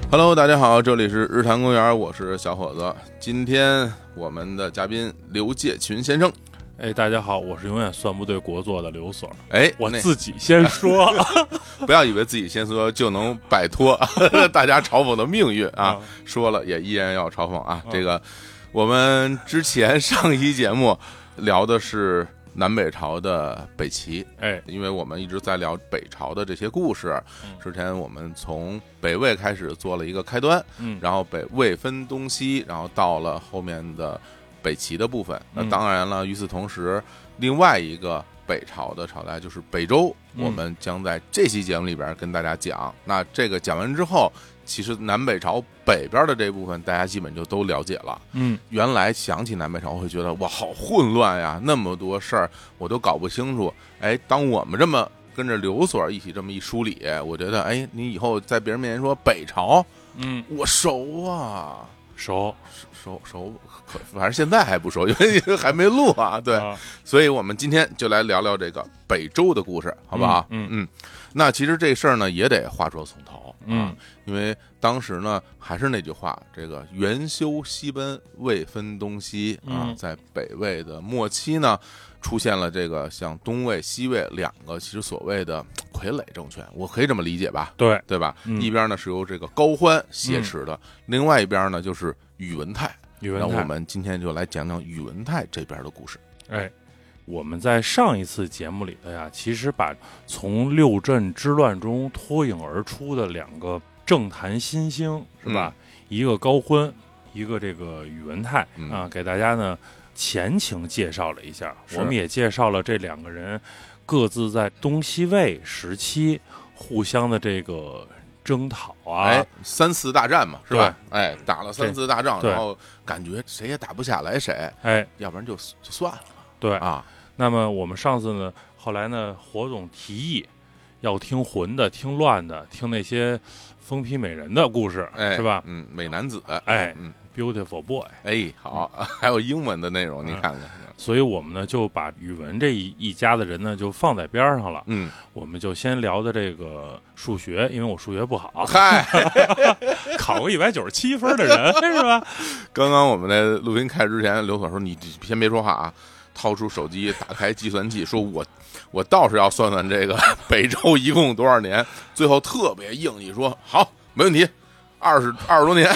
Hello， 大家好，这里是日坛公园，我是小伙子。今天我们的嘉宾刘介群先生。 大家好，我是永远算不对国作的刘所。我自己先说， 不要以为自己先说就能摆脱大家嘲讽的命运啊！说了也依然要嘲讽啊！这个我们之前上一期节目聊的是南北朝的北齐，因为我们一直在聊北朝的这些故事。之前我们从北魏开始做了一个开端，然后北魏分东西，然后到了后面的北齐的部分。那当然了，与此同时，另外一个北朝的朝代就是北周，我们将在这期节目里边跟大家讲。那这个讲完之后，其实南北朝北边的这部分大家基本就都了解了。原来想起南北朝会觉得哇好混乱呀，那么多事儿我都搞不清楚。当我们这么跟着刘所一起这么一梳理，我觉得你以后在别人面前说北朝，我熟啊，熟，反正现在还不熟，因为还没录啊。对，所以我们今天就来聊聊这个北周的故事，好不好？那其实这事儿呢也得话说从头啊，因为当时呢还是那句话，这个元修西奔，未分东西啊，在北魏的末期呢，出现了这个像东魏、西魏两个其实所谓的傀儡政权，我可以这么理解吧？对吧？一边呢是由这个高欢挟持的，另外一边呢就是宇文泰。那我们今天就来讲讲宇文泰这边的故事。 我们在上一次节目里的呀，其实把从六镇之乱中脱颖而出的两个政坛新星，是吧？一个高欢，一个这个宇文泰啊，给大家呢前情介绍了一下。我们也介绍了这两个人各自在东西魏时期互相的这个征讨啊， 三次大战嘛，是吧？打了三次大仗，然后感觉谁也打不下来谁，要不然就算了。 对啊。那么我们上次呢，后来呢，火总提议要听混的、听乱的、听那些疯批美人的故事，是吧？ 美男子 ，beautiful boy， 好，还有英文的内容，你看看。 所以我们呢就把宇文这一家的人呢就放在边上了。我们就先聊的这个数学，因为我数学不好，考过197分的人是吧？ 刚刚我们在录音开始之前，刘所说你先别说话啊。掏出手机，打开计算器，说我倒是要算算这个北周一共多少年，最后特别硬气说好，没问题，20多年。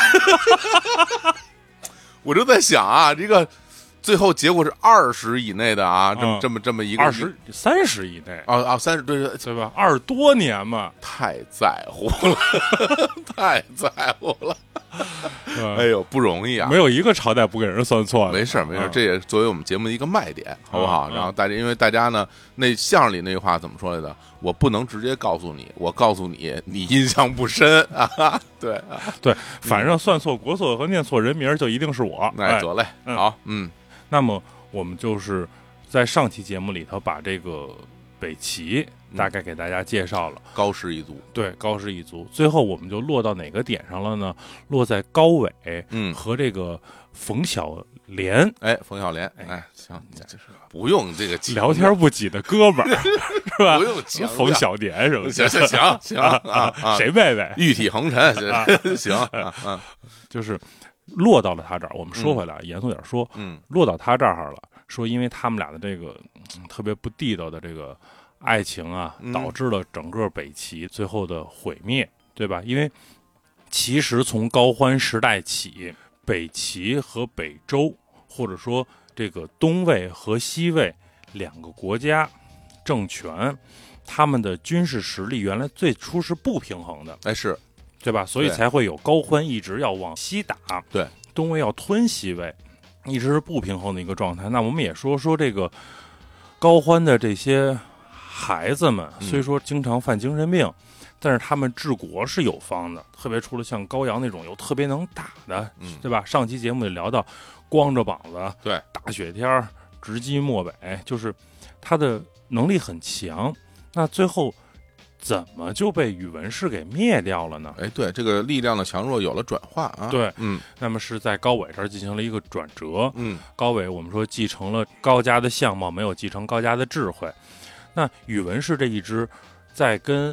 我就在想啊，这个最后结果是20以内的啊，这么一个 30以内啊30对吧？20多年嘛， 太在乎了，太在乎了。哎呦，不容易啊！ 没有一个朝代不给人算错的。 没事，这也作为我们节目的一个卖点，好不好？然后因为大家呢，那相声里那句话怎么说来的？我不能直接告诉你，我告诉你，你印象不深啊。对， 反正算错国错和念错人名就一定是我。 得嘞，好， 那么我们就是在上期节目里头把这个北齐大概给大家介绍了， 高氏一族， 对，高氏一族。最后我们就落到哪个点上了呢？落在高纬，和这个冯小莲， 冯小莲，行，不用这个聊天不挤的哥们儿，是吧？ 不用讲冯小莲什么？ 行啊， 谁妹妹？ 玉体横陈，行， 就是落到了他这儿。我们说回来，严肃点说，落到他这儿了，说因为他们俩的这个特别不地道的这个爱情啊，导致了整个北齐最后的毁灭，对吧？因为其实从高欢时代起，北齐和北周，或者说这个东魏和西魏两个国家政权，他们的军事实力原来最初是不平衡的， 是， 对吧？所以才会有高欢一直要往西打， 对， 东魏要吞西魏，一直是不平衡的一个状态。那我们也说这个高欢的这些孩子们虽说经常犯精神病，但是他们治国是有方的，特别除了像高阳那种有特别能打的，对吧？上期节目里聊到光着膀子， 对， 大雪天直击漠北，就是他的能力很强。那最后怎么就被宇文氏给灭掉了呢？ 对，这个力量的强弱有了转化啊。 对，那么是在高纬这儿进行了一个转折。高纬我们说继承了高家的相貌，没有继承高家的智慧。那宇文氏这一支在跟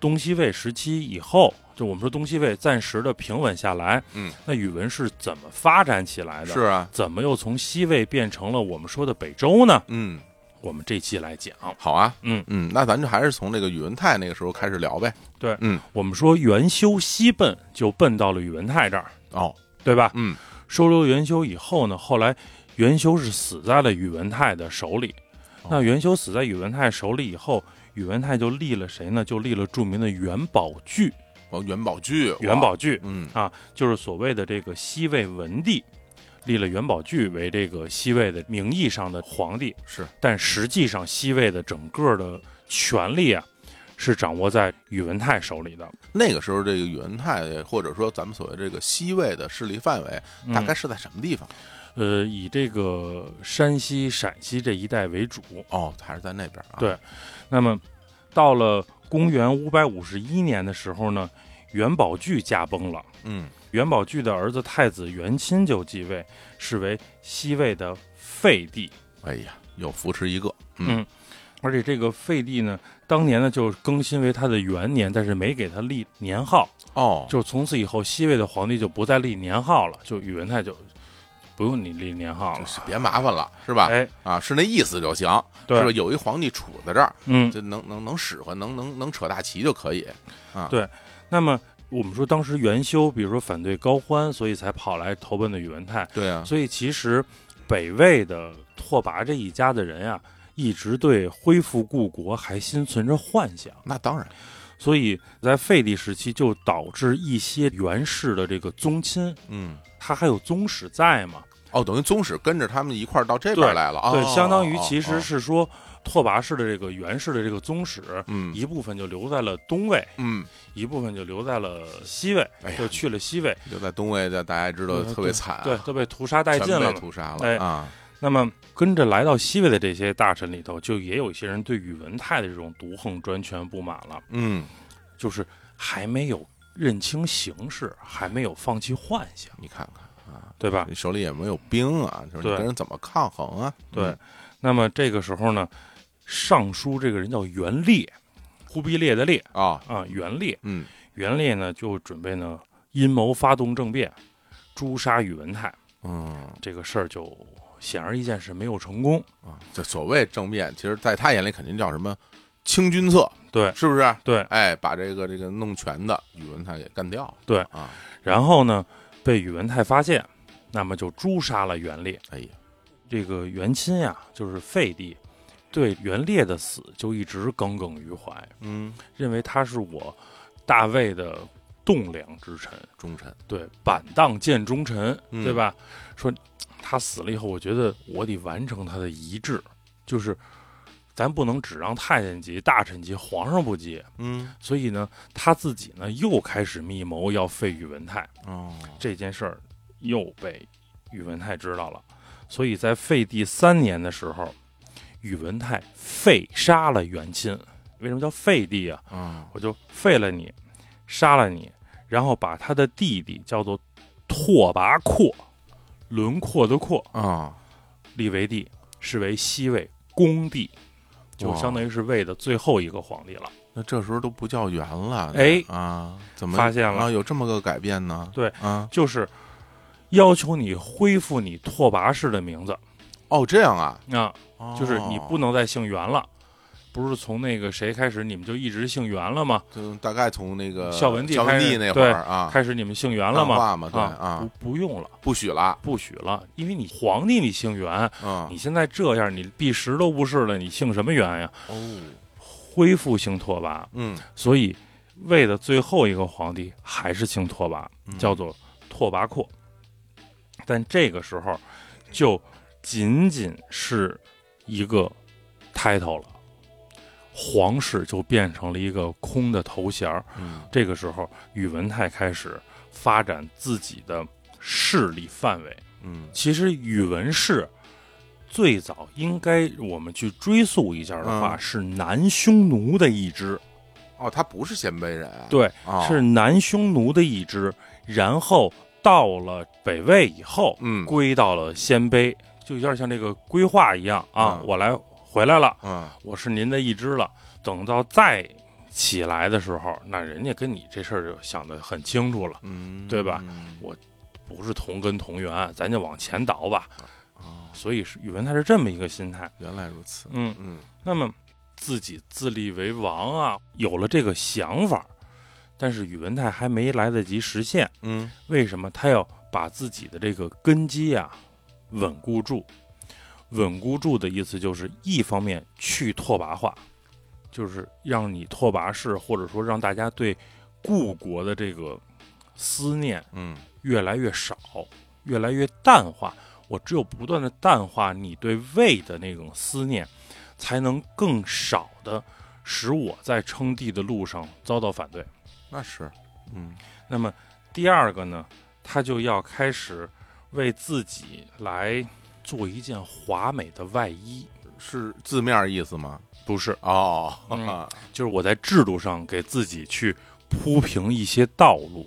东西魏时期以后，就我们说东西魏暂时的平稳下来，那宇文是怎么发展起来的？ 是啊， 怎么又从西魏变成了我们说的北周呢？我们这期来讲。 好啊，那咱就还是从这个宇文泰那个时候开始聊呗。 对，我们说元修西奔，就奔到了宇文泰这儿，对吧？收留元修以后呢，后来元修是死在了宇文泰的手里。那元修死在宇文泰手里以后，宇文泰就立了谁呢？就立了著名的元宝炬。 元宝炬， 就是所谓的这个西魏文帝。立了元宝炬为这个西魏的名义上的皇帝， 是， 但实际上西魏的整个的权力啊，是掌握在宇文泰手里的。 那个时候，这个宇文泰或者说咱们所谓这个西魏的势力范围，大概是在什么地方？ 以这个山西、陕西这一带为主。 还是在那边啊？ 对。那么到了公元551年的时候呢，元宝炬驾崩了。元宝炬的儿子太子元钦就继位，是为西魏的废帝。 哎呀，又扶持一个。 而且这个废帝呢，当年呢就更新为他的元年，但是没给他立年号。就从此以后，西魏的皇帝就不再立年号了，就宇文泰就不用你立年号了， 别麻烦了，是吧？是那意思就行， 对， 是吧？有一皇帝杵在这儿，就能使唤，能扯大旗就可以啊。 对，那么我们说当时元修，比如说反对高欢，所以才跑来投奔的宇文泰。 对啊， 所以其实北魏的拓跋这一家的人啊，一直对恢复故国还心存着幻想。 那当然， 所以在废帝时期就导致一些元氏的这个宗亲，他还有宗室在嘛？ 等于宗室跟着他们一块儿到这边来了。 对，相当于其实是说。拓跋氏的这个元氏的这个宗室，一部分就留在了东魏，一部分就留在了西魏，就去了西魏。 留在东魏的大家知道特别惨， 对，都被屠杀殆尽了， 全被屠杀了啊。 那么跟着来到西魏的这些大臣里头，就也有一些人对宇文泰的这种独横专权不满了，就是还没有认清形势，还没有放弃幻想。 你看看啊， 对吧？ 你手里也没有兵啊，就是你跟人怎么抗衡啊？ 对，那么这个时候呢？尚书这个人叫元烈，忽必烈的烈元烈。元烈呢就准备呢阴谋发动政变，诛杀宇文泰。这个事儿就显而易见是没有成功啊。这所谓政变，其实在他眼里肯定叫什么清君侧， 对， 是不是？ 对， 把这个弄权的宇文泰给干掉。 对啊，然后呢被宇文泰发现，那么就诛杀了元烈。这个元钦呀，就是废帝。对元烈的死就一直耿耿于怀，认为他是我大魏的栋梁之臣， 忠臣， 对，板荡见忠臣，对吧？说他死了以后，我觉得我得完成他的遗志，就是咱不能只让太监急、大臣急，皇上不急，所以呢，他自己呢又开始密谋要废宇文泰，这件事儿又被宇文泰知道了，所以在废帝3年的时候。宇文泰废杀了元钦。为什么叫废帝啊？我就废了你，杀了你，然后把他的弟弟叫做拓跋廓，轮廓的廓立为帝，是为西魏恭帝，就相当于是魏的最后一个皇帝了。 那这时候都不叫元了，怎么发现了有这么个改变呢？ 对就是要求你恢复你拓跋氏的名字。 这样啊， 就是你不能再姓元了，不是从那个谁开始你们就一直姓元了吗？ 就大概从那个孝文帝那会儿啊， 开始你们姓元了吗？ 对不用了， 不许了， 因为你皇帝你姓元，你现在这样，你避实都不是了，你姓什么元呀？恢复姓拓跋，所以魏的最后一个皇帝还是姓拓跋，叫做拓跋廓，但这个时候就仅仅是一个 title 了，皇室就变成了一个空的头衔。这个时候宇文泰开始发展自己的势力范围。其实宇文氏最早应该我们去追溯一下的话，是南匈奴的一支。 他不是鲜卑人。 对，是南匈奴的一支，然后到了北魏以后，归到了鲜卑。就有点像这个规划一样我回来了，我是您的一支了。等到再起来的时候，那人家跟你这事儿就想得很清楚了，对吧？我不是同根同源，咱就往前倒吧。所以宇文泰是这么一个心态。 原来如此。 那么自己自立为王啊，有了这个想法，但是宇文泰还没来得及实现。为什么他要把自己的这个根基啊稳固住？稳固住的意思就是一方面去拓跋化，就是让你拓跋氏或者说让大家对故国的这个思念越来越少，越来越淡化。我只有不断的淡化你对魏的那种思念，才能更少的使我在称帝的路上遭到反对。 那是。 那么第二个呢，他就要开始为自己来做一件华美的外衣。 是字面意思吗？ 不是。就是我在制度上给自己去铺平一些道路。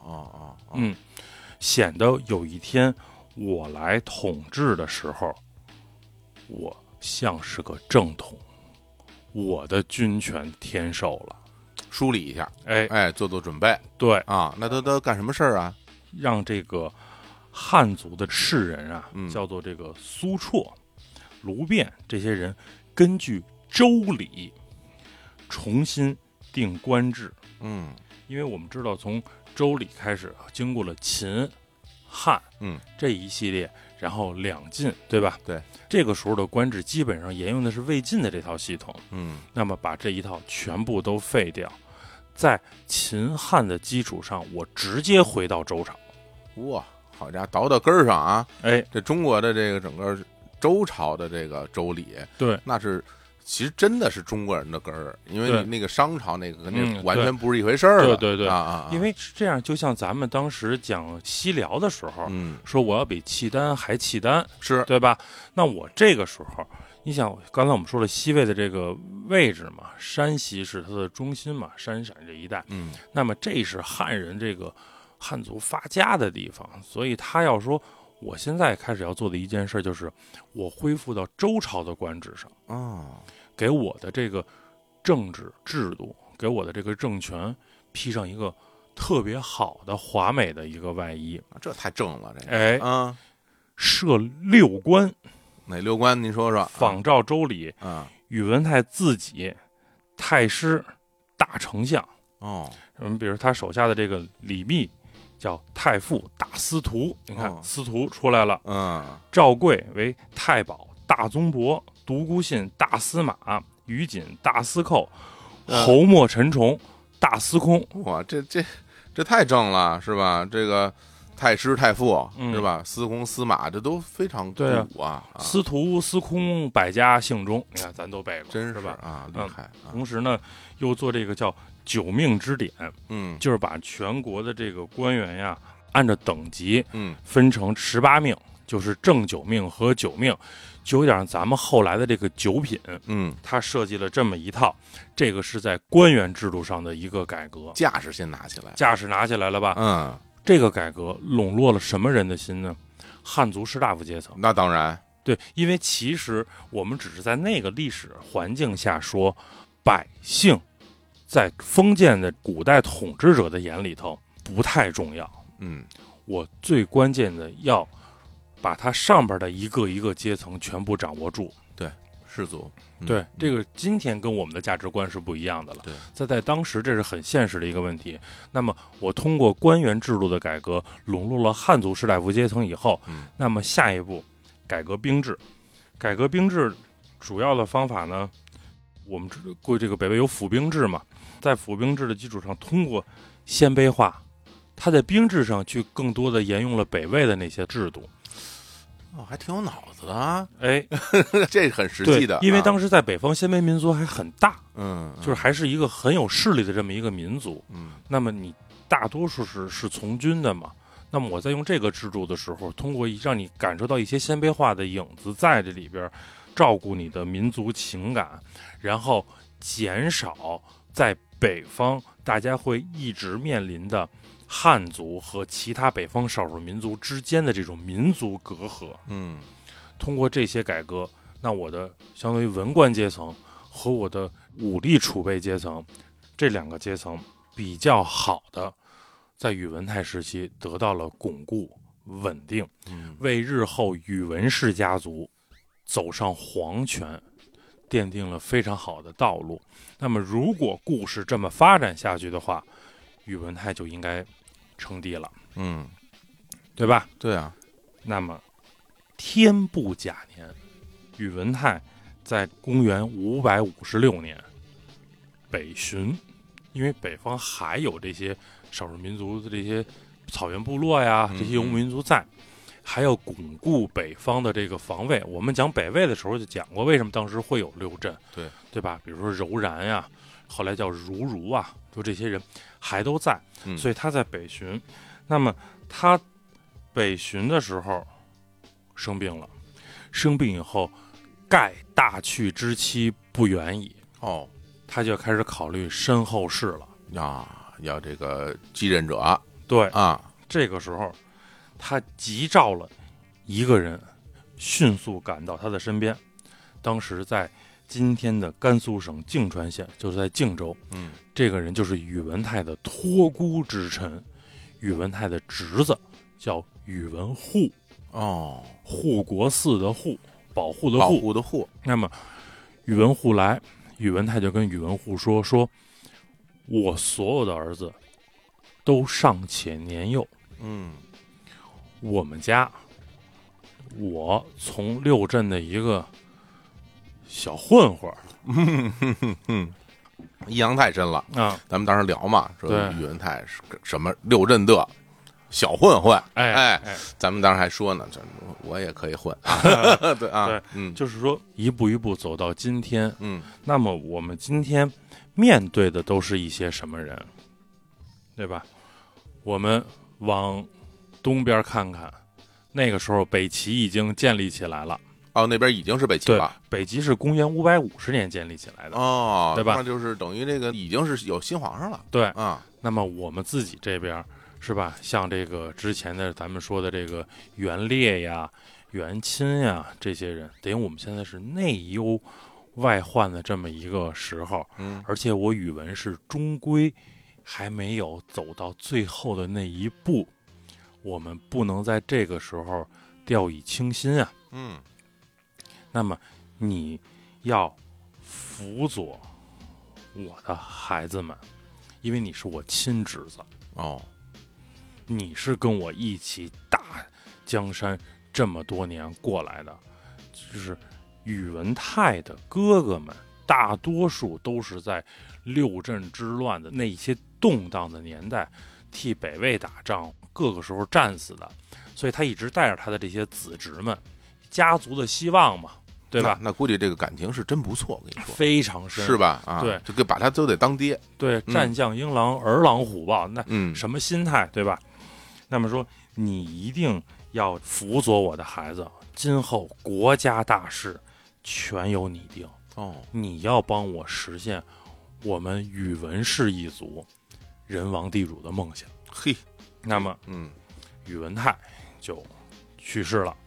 显得有一天我来统治的时候，我像是个正统，我的军权天授了。 梳理一下，做做准备。 对啊，那都干什么事儿啊？ 让这个汉族的士人啊，叫做这个苏绰、卢变这些人，根据周礼重新定官制。因为我们知道从周礼开始，经过了秦、汉这一系列，然后两晋，对吧？ 对， 这个时候的官制基本上沿用的是魏晋的这套系统。那么把这一套全部都废掉，在秦汉的基础上，我直接回到周朝。 哇，好家伙，倒到根儿上啊！这中国的这个整个周朝的这个周礼， 对， 那是其实真的是中国人的根儿，因为你那个商朝那个跟那完全不是一回事儿了。 对啊！ 因为是这样，就像咱们当时讲西辽的时候，说我要比契丹还契丹， 是对吧？那我这个时候，你想刚才我们说了西魏的这个位置嘛，山西是它的中心嘛，山陕这一带，那么这是汉人这个汉族发家的地方，所以他要说我现在开始要做的一件事就是我恢复到周朝的官制上给我的这个政治制度，给我的这个政权披上一个特别好的华美的一个外衣。 这太正了，这个设六官。 哪六官您说说？ 仿照周礼宇文泰自己太师、大丞相比如他手下的这个李密叫太傅、大司徒，你看司徒出来了。赵贵为太保、大宗伯，独孤信大司马，于锦大司寇，侯莫陈崇大司空。 哇，这太正了，是吧？这个太师、太傅是吧？司空、司马，这都非常古啊。 司徒、司空，百家姓中，你看咱都背过， 真是吧？ 厉害。 同时呢，又做这个叫九命之典，就是把全国的这个官员呀，按照等级，分成18命，就是正九命和九命，就有点咱们后来的这个九品，他设计了这么一套，这个是在官员制度上的一个改革。 架势先拿起来， 架势拿起来了吧？这个改革笼络了什么人的心呢？汉族士大夫阶层。 那当然， 对，因为其实我们只是在那个历史环境下说，百姓在封建的古代统治者的眼里头不太重要。我最关键的要把它上边的一个一个阶层全部掌握住。 对，士族。 对，这个今天跟我们的价值观是不一样的了。 对， 在当时这是很现实的一个问题。那么我通过官员制度的改革，笼络了汉族士大夫阶层以后，那么下一步改革兵制。改革兵制主要的方法呢，我们过这个北魏有府兵制嘛，在府兵制的基础上，通过鲜卑化，他在兵制上去更多的沿用了北魏的那些制度。 还挺有脑子的啊！ 这很实际的。 因为当时在北方鲜卑民族还很大，就是还是一个很有势力的这么一个民族。那么你大多数是从军的嘛，那么我在用这个制度的时候，通过让你感受到一些鲜卑化的影子在这里边，照顾你的民族情感，然后减少在北方大家会一直面临的汉族和其他北方少数民族之间的这种民族隔阂。通过这些改革，那我的相当于文官阶层和我的武力储备阶层这两个阶层比较好的，在宇文泰时期得到了巩固稳定，为日后宇文氏家族走上皇权奠定了非常好的道路。那么如果故事这么发展下去的话，宇文泰就应该称帝了，对吧？ 对啊。 那么天不甲年，宇文泰在公元556年北巡，因为北方还有这些少数民族的这些草原部落呀，这些游牧民族在，还要巩固北方的这个防卫。我们讲北魏的时候就讲过，为什么当时会有六镇，对吧？比如说柔然呀，后来叫如啊，就这些人还都在，所以他在北巡。那么他北巡的时候生病了，生病以后，盖大去之期不远矣，他就开始考虑身后事了要这个继任者。 对啊，这个时候他急召了一个人，迅速赶到他的身边。当时在今天的甘肃省泾川县，就是在泾州。这个人就是宇文泰的托孤之臣，宇文泰的侄子叫宇文护。护国寺的护，保护的护。那么宇文护来，宇文泰就跟宇文护说，我所有的儿子都尚且年幼，我们家，我从六镇的一个小混混， 阴阳太深了啊！ 咱们当时聊嘛，说宇文泰是什么六镇的小混混，咱们当时还说呢，我也可以混，对啊， 就是说一步一步走到今天，那么我们今天面对的都是一些什么人，对吧？我们往东边看看，那个时候北齐已经建立起来了。 那边已经是北齐了。 北齐是公元550年建立起来的。对吧？ 那就是等于这个已经是有新皇上了。 对啊。那么我们自己这边是吧？像这个之前的咱们说的这个元烈呀、元钦呀这些人，等于我们现在是内忧外患的这么一个时候。而且我宇文是终归还没有走到最后的那一步，我们不能在这个时候掉以轻心啊。那么你要辅佐我的孩子们，因为你是我亲侄子你是跟我一起打江山这么多年过来的，就是宇文泰的哥哥们大多数都是在六镇之乱的那些动荡的年代替北魏打仗，各个时候战死的，所以他一直带着他的这些子侄们，家族的希望嘛，对吧？ 那估计这个感情是真不错，我跟你说， 非常深， 是吧？ 对， 就把他都得当爹。 对，战将英狼，儿郎虎豹，那什么心态，对吧？那么说，你一定要辅佐我的孩子，今后国家大事全由你定。你要帮我实现我们宇文氏一族人王地主的梦想。那么，宇文泰就去世了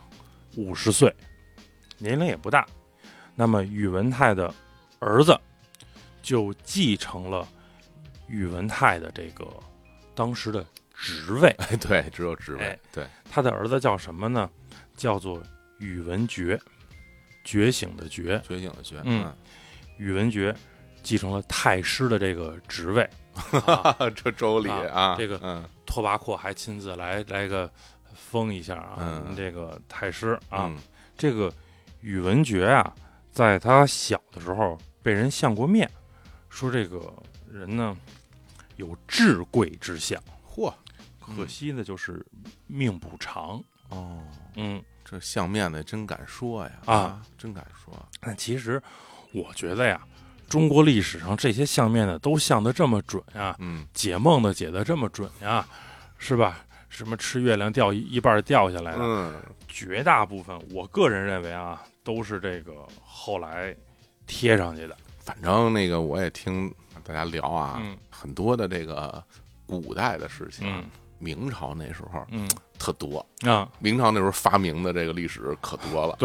，50岁，年龄也不大。那么宇文泰的儿子就继承了宇文泰的这个当时的职位。 对，只有职位。对， 他的儿子叫什么呢？叫做宇文觉，觉醒的觉，宇文觉继承了太师的这个职位。 这周礼这个拓跋廓还亲自来个封一下这个太师这个宇文觉在他小的时候被人相过面，说这个人呢有至贵之相，可惜呢就是命不长。 这相面的真敢说呀！真敢说。 但其实我觉得呀，中国历史上这些相面的都相得这么准呀，解梦的解得这么准呀，是吧？什么吃月亮掉一半掉下来的，绝大部分我个人认为都是这个后来贴上去的。 反正那个我也听大家聊很多的这个古代的事情。明朝那时候特多明朝那时候发明的这个历史可多了。 对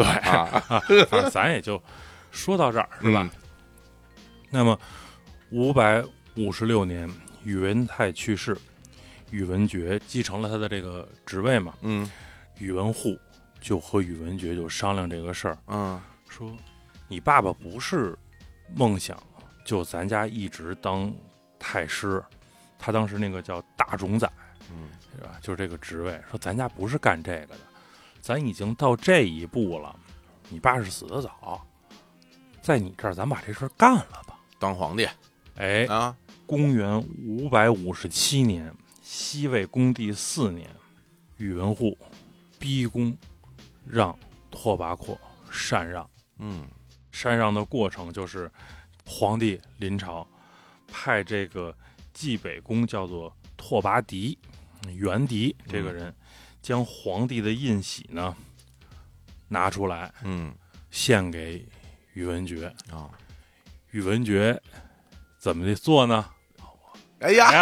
反正咱也就说到这儿，是吧？那么556 56年，宇文泰去世，宇文觉继承了他的这个职位嘛。宇文护就和宇文觉就商量这个事儿。说你爸爸不是梦想就咱家一直当太师，他当时那个叫大冢宰，是吧？就是这个职位。说咱家不是干这个的，咱已经到这一步了。你爸是死得早，在你这儿咱把这事儿干了吧， 当皇帝。 公元557年，西魏恭帝4年，宇文护逼宫让拓跋廓禅让。禅让的过程就是皇帝临朝派这个济北公叫做拓跋迪元迪这个人，将皇帝的印玺呢拿出来，献给宇文觉。宇文觉怎么做呢？ 哎呀，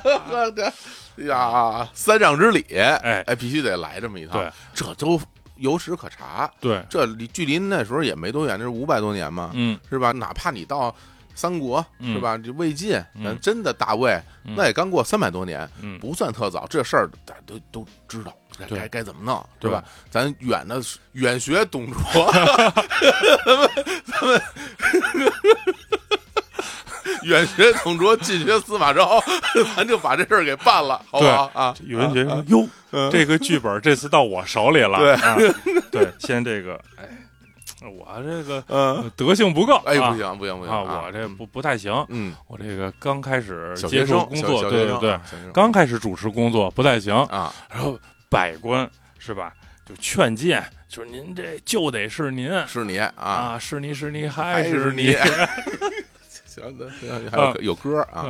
三让之礼，必须得来这么一套。 对， 这都有史可查。 对， 这距离那时候也没多远，这是500多年嘛，是吧？哪怕你到三国，是吧？这魏晋，咱真的大魏，那也刚过300多年，不算特早。这事儿大家都知道，该怎么弄，对吧？咱远学董卓，咱们远学董卓，近学司马昭，咱就把这事儿给办了，好不好啊？ 宇文觉说：“哟，这个剧本这次到我手里了。”对，先这个，我这个德性不够， 不行啊！我这不太行，我这个刚开始接触工作，对，刚开始主持工作不太行啊。 然后百官是吧，就劝谏，就是您这就得是您， 是你啊， 是你还是你。 行的，还有歌啊，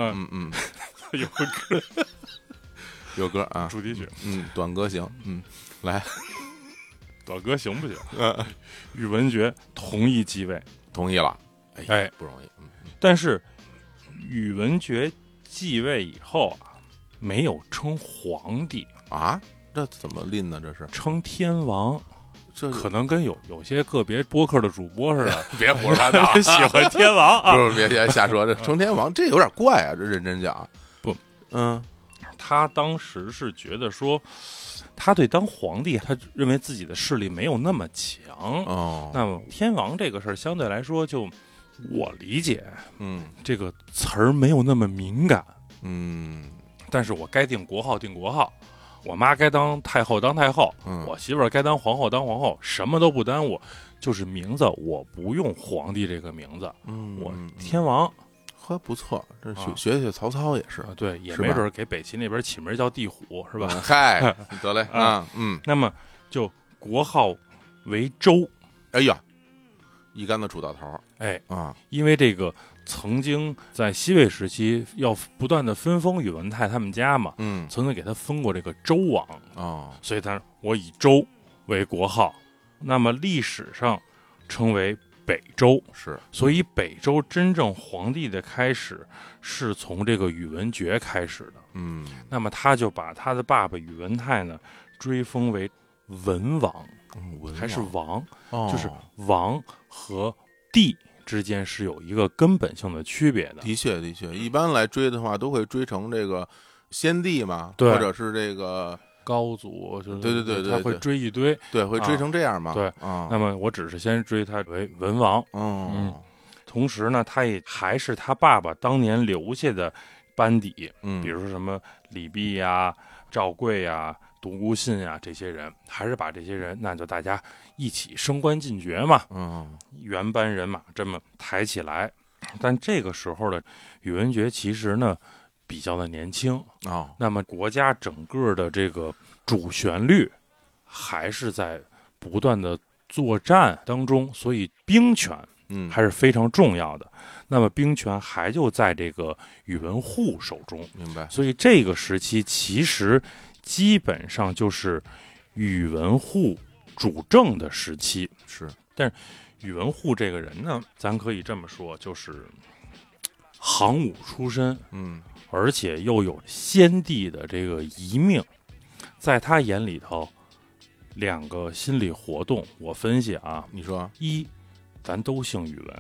有歌啊， 主题曲， 短歌行，来， 短歌行不行？宇文觉同意继位， 同意了，不容易， 但是宇文觉继位以后啊，没有称皇帝啊，这怎么拎呢？这是称天王。 这可能跟有些个别播客的主播似的， 别胡说八道， 喜欢天王啊！ 不是，别瞎说，这称天王这有点怪啊！这认真讲， 不，他当时是觉得说，他对当皇帝，他认为自己的势力没有那么强那么天王这个事儿相对来说，就我理解，这个词儿没有那么敏感，但是我该定国号定国号。我妈该当太后当太后，我媳妇儿该当皇后当皇后，什么都不耽误，就是名字我不用皇帝这个名字，我天王， 不错，这学曹操也是， 对，也没准给北齐那边起名叫地虎，是吧？ 嗨，得嘞那么就国号为周， 哎呀，一竿子杵到头， 因为这个。曾经在西魏时期要不断的分封宇文泰他们家嘛，曾经给他封过这个周王所以我以周为国号，那么历史上称为北周， 是， 所以北周真正皇帝的开始是从这个宇文觉开始的，那么他就把他的爸爸宇文泰呢追封为文王，还是王，就是王和帝之间是有一个根本性的区别的。 的确，一般来追的话，都会追成这个先帝嘛， 或者是这个高祖，就是对， 他会追一堆， 对，会追成这样嘛。 对，那么我只是先追他为文王，同时呢，他也还是他爸爸当年留下的班底，比如说什么李泌呀、赵贵呀、独孤信呀这些人，还是把这些人，那就大家一起升官进爵嘛，原班人马这么抬起来。但这个时候的宇文觉其实呢比较的年轻那么国家整个的这个主旋律还是在不断的作战当中，所以兵权还是非常重要的。那么兵权还就在这个宇文护手中， 明白？ 所以这个时期其实基本上就是宇文护主政的时期， 是。 但是宇文护这个人呢，咱可以这么说，就是行武出身，而且又有先帝的这个遗命，在他眼里头，两个心理活动，我分析啊， 你说， 一，咱都姓宇文，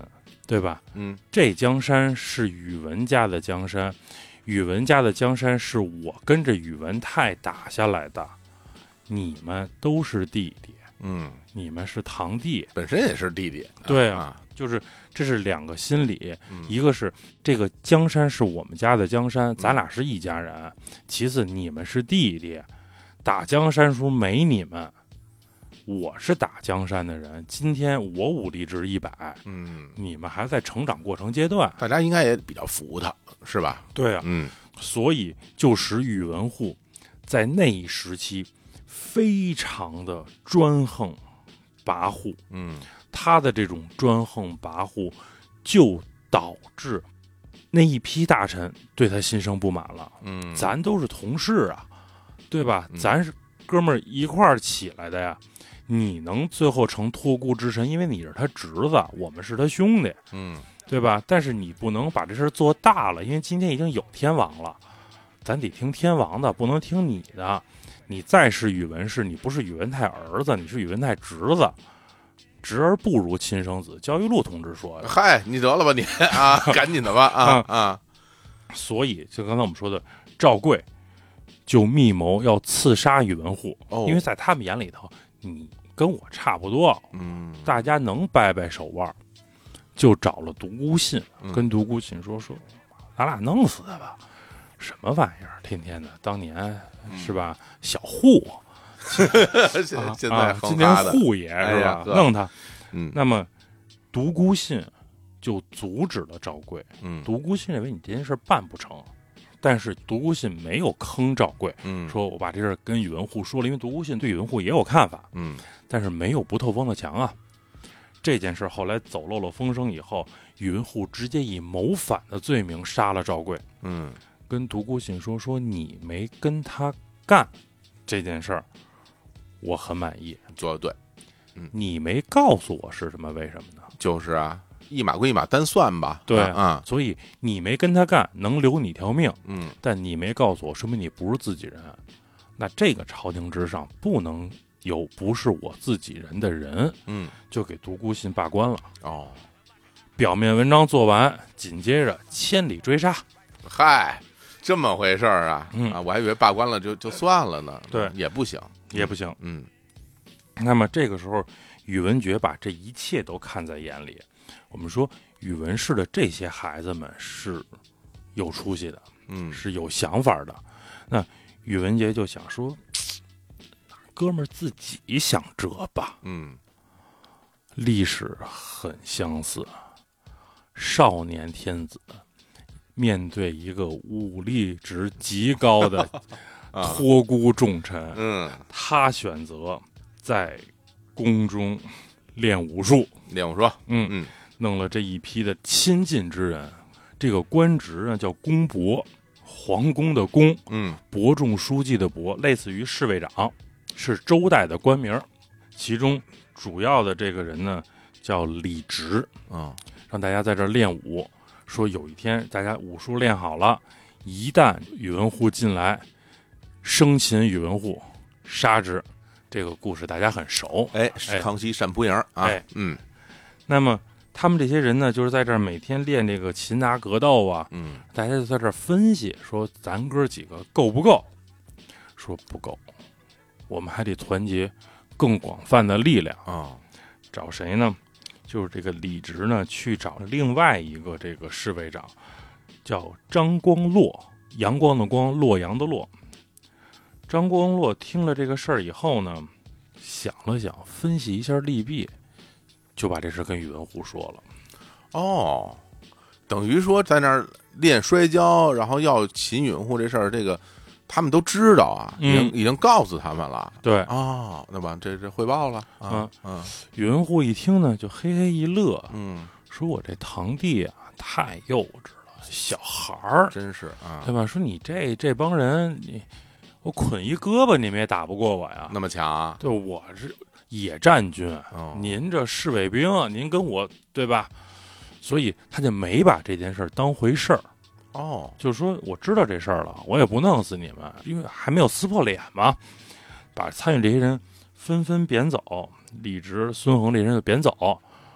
对吧？这江山是宇文家的江山，宇文家的江山是我跟着宇文泰打下来的，你们都是弟弟，你们是堂弟， 本身也是弟弟， 对啊，就是这是两个心理，一个是这个江山是我们家的江山，咱俩是一家人，其次你们是弟弟，打江山时候没你们，我是打江山的人，今天我武力值100，你们还在成长过程阶段， 大家应该也比较服他，是吧？ 对啊，所以就使宇文护在那一时期非常的专横跋扈，他的这种专横跋扈就导致那一批大臣对他心生不满了，咱都是同事啊，对吧？咱是哥们儿一块儿起来的呀，你能最后成托孤之臣，因为你是他侄子，我们是他兄弟，对吧？但是你不能把这事做大了，因为今天已经有天王了，咱得听天王的，不能听你的。你再是宇文氏，你不是宇文泰儿子，你是宇文泰侄子，侄儿不如亲生子，焦裕禄同志说的。 嗨，你得了吧你啊，赶紧的吧所以就刚才我们说的，赵贵就密谋要刺杀宇文护，因为在他们眼里头，你跟我差不多，大家能掰掰手腕，就找了独孤信，跟独孤信说，咱俩弄死他吧。什么玩意儿？天天的，当年是吧？小护， 现在今天护爷是吧？弄他。那么独孤信就阻止了赵贵。独孤信认为你这件事办不成，但是独孤信没有坑赵贵。说我把这事跟宇文护说了，因为独孤信对宇文护也有看法。但是没有不透风的墙啊。这件事后来走漏了风声以后，宇文护直接以谋反的罪名杀了赵贵。跟独孤信说你没跟他干这件事儿，我很满意， 做的对。 你没告诉我是什么，为什么呢？ 就是啊，一码归一码，单算吧。 对所以你没跟他干，能留你条命。但你没告诉我，说明你不是自己人。那这个朝廷之上不能有不是我自己人的人。就给独孤信罢官了。表面文章做完，紧接着千里追杀。 嗨。这么回事儿啊？我还以为罢官了就算了呢。 对， 也不行， 也不行。那么这个时候，宇文觉把这一切都看在眼里。我们说，宇文氏的这些孩子们是有出息的，是有想法的。那宇文觉就想说，哥们儿自己想辙吧。历史很相似，少年天子。面对一个武力值极高的托孤重臣，他选择在宫中练武术，弄了这一批的亲近之人。这个官职呢叫公伯，皇宫的宫，伯仲书记的伯，类似于侍卫长，是周代的官名。其中主要的这个人呢叫李直，让大家在这儿练武。说有一天大家武术练好了，一旦宇文护进来，生擒宇文护，杀之。这个故事大家很熟， 康熙单扑营啊， 那么他们这些人呢，就是在这儿每天练这个擒拿格斗啊，大家就在这儿分析说，咱哥几个够不够？说不够，我们还得团结更广泛的力量找谁呢？就是这个李直呢，去找另外一个这个侍卫长，叫张光洛，阳光的光，洛阳的洛。张光洛听了这个事儿以后呢，想了想，分析一下利弊，就把这事跟宇文护说了。 等于说在那儿练摔跤，然后要擒宇文护这事儿，这个他们都知道啊，已经告诉他们了。 对那吧，这汇报了宇文护一听呢，就嘿嘿一乐，说我这堂弟啊，太幼稚了，小孩儿， 真是对吧？说你这帮人，我捆一胳膊你们也打不过我呀， 那么强？ 对，我是野战军，您这侍卫兵，您跟我对吧？所以他就没把这件事当回事儿。就是说我知道这事儿了，我也不弄死你们，因为还没有撕破脸嘛。把参与这些人纷纷贬走，李直、孙恒这些人就贬走，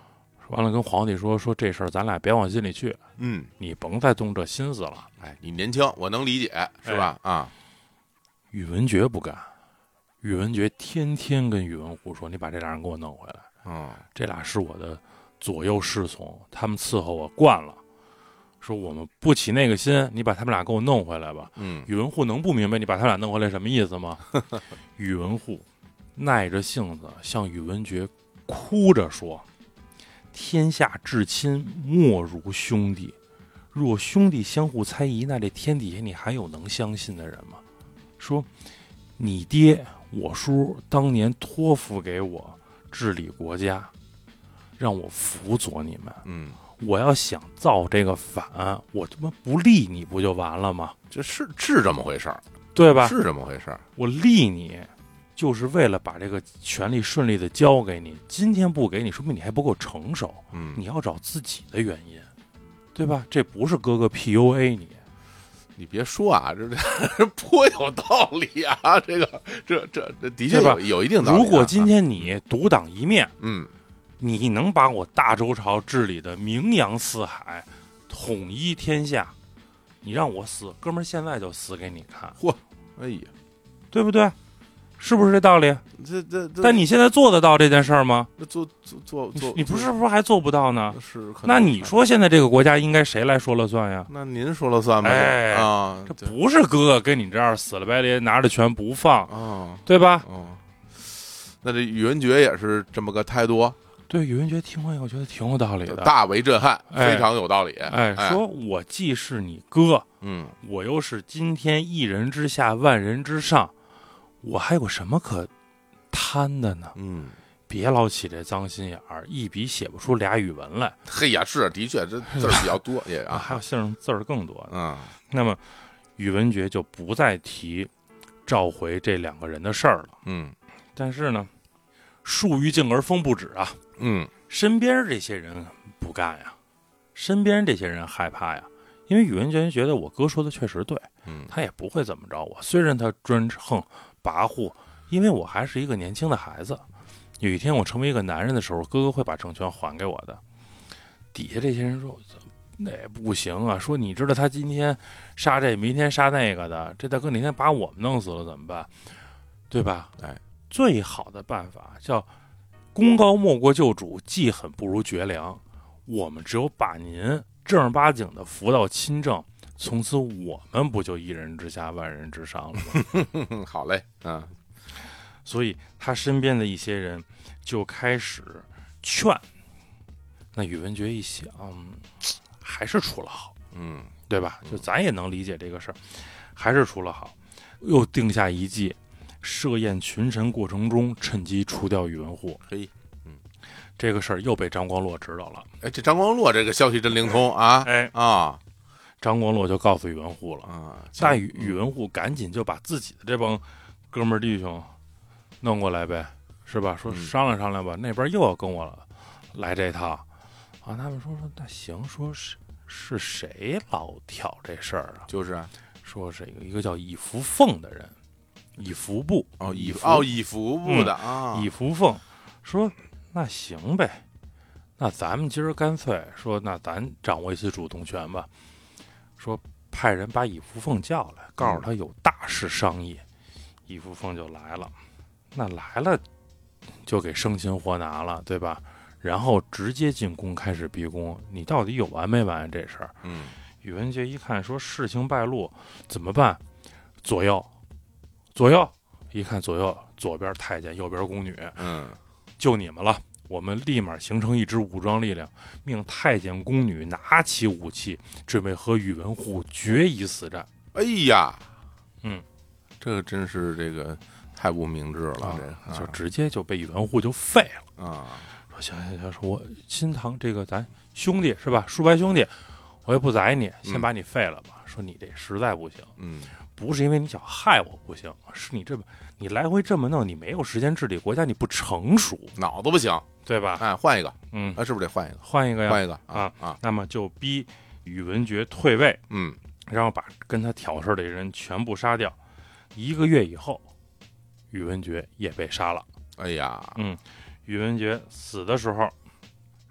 完了跟皇帝说这事儿咱俩别往心里去，你甭再动这心思了。 你年轻，我能理解，是吧？啊， 宇文觉不干，宇文觉天天跟宇文护说：“你把这俩人给我弄回来。这俩是我的左右侍从，他们伺候我惯了。说我们不起那个心，你把他们俩给我弄回来吧。”宇文护能不明白你把他俩弄回来什么意思吗？宇文护耐着性子向宇文觉哭着说：“天下至亲，莫如兄弟。若兄弟相互猜疑，那这天底下你还有能相信的人吗？说你爹我叔当年托付给我治理国家，让我辅佐你们。我要想造这个反，我他妈不立你不就完了吗？ 是这么回事儿， 对吧？ 是这么回事儿。 我立你，就是为了把这个权力顺利的交给你。今天不给你，说明你还不够成熟。你要找自己的原因，对吧？这不是哥哥 PUA 你。 你别说啊，这颇有道理啊！这的确有一定道理。 如果今天你独当一面， 你能把我大周朝治理的名扬四海，统一天下，你让我死，哥们儿现在就死给你看。 嚯，哎呀， 对不对？是不是这道理？但你现在做得到这件事儿吗？ 做， 你不是还做不到呢？ 是。 那你说现在这个国家应该谁来说了算呀？ 那您说了算吧？ 这不是哥哥跟你这儿死了白咧拿着权不放对吧？ 那这宇文觉也是这么个态度。 对，宇文觉听完以后觉得挺有道理的， 大为震撼，非常有道理。 说我既是你哥，我又是今天一人之下万人之上，我还有什么可贪的呢？别老起这脏心眼儿，一笔写不出俩语文来。 嘿呀，是的确这字儿比较多也还有姓字儿更多那么宇文觉就不再提召回这两个人的事儿了。但是呢，树欲静而风不止啊。身边这些人不干呀，身边这些人害怕呀，因为宇文觉得我哥说的确实对，他也不会怎么着我。虽然他专横跋扈，因为我还是一个年轻的孩子。有一天我成为一个男人的时候，哥哥会把政权还给我的。底下这些人说那也不行啊，说你知道他今天杀这明天杀那个的，这大哥哪天把我们弄死了怎么办？对吧？最好的办法叫功高莫过救主，记狠不如绝粮。我们只有把您正儿八经的扶到亲政，从此我们不就一人之下万人之上了吗？ 好嘞， 所以他身边的一些人就开始劝。那宇文觉一想，还是出了好，对吧？就咱也能理解这个事儿，还是出了好，又定下一计，设宴群臣过程中趁机除掉宇文护。这个事儿又被张光洛知道了。 这张光洛这个消息真灵通啊！ 张光洛就告诉宇文护了但宇文护赶紧就把自己的这帮哥们儿弟兄弄过来呗，是吧？说商量商量吧，那边又要跟我来这套他们说那行，说是谁老挑这事儿啊？ 就是说是一个叫以福凤的人，以福部以福部的以福凤说那行呗，那咱们今儿干脆说，那咱掌握一些主动权吧。说派人把以福凤叫来，告诉他有大事商议。以福凤就来了，那来了就给生擒活拿了，对吧？然后直接进宫开始逼宫，你到底有完没完这事儿？宇文觉一看说事情败露怎么办？左右一看左右，左边太监，右边宫女，就你们了。我们立马形成一支武装力量，命太监宫女拿起武器，准备和宇文护决一死战。 哎呀，这个真是这个太不明智了， 就直接就被宇文护就废了说行，说我亲堂这个咱兄弟是吧，叔伯兄弟，我也不宰你，先把你废了吧。说你这实在不行，不是因为你想害我不行，是你来回这么弄，你没有时间治理国家，你不成熟， 脑子不行， 对吧？ 换一个，是不是得换一个？ 换一个呀， 换一个那么就逼宇文觉退位，然后把跟他挑事的人全部杀掉。1个月以后，宇文觉也被杀了。 哎呀， 宇文觉死的时候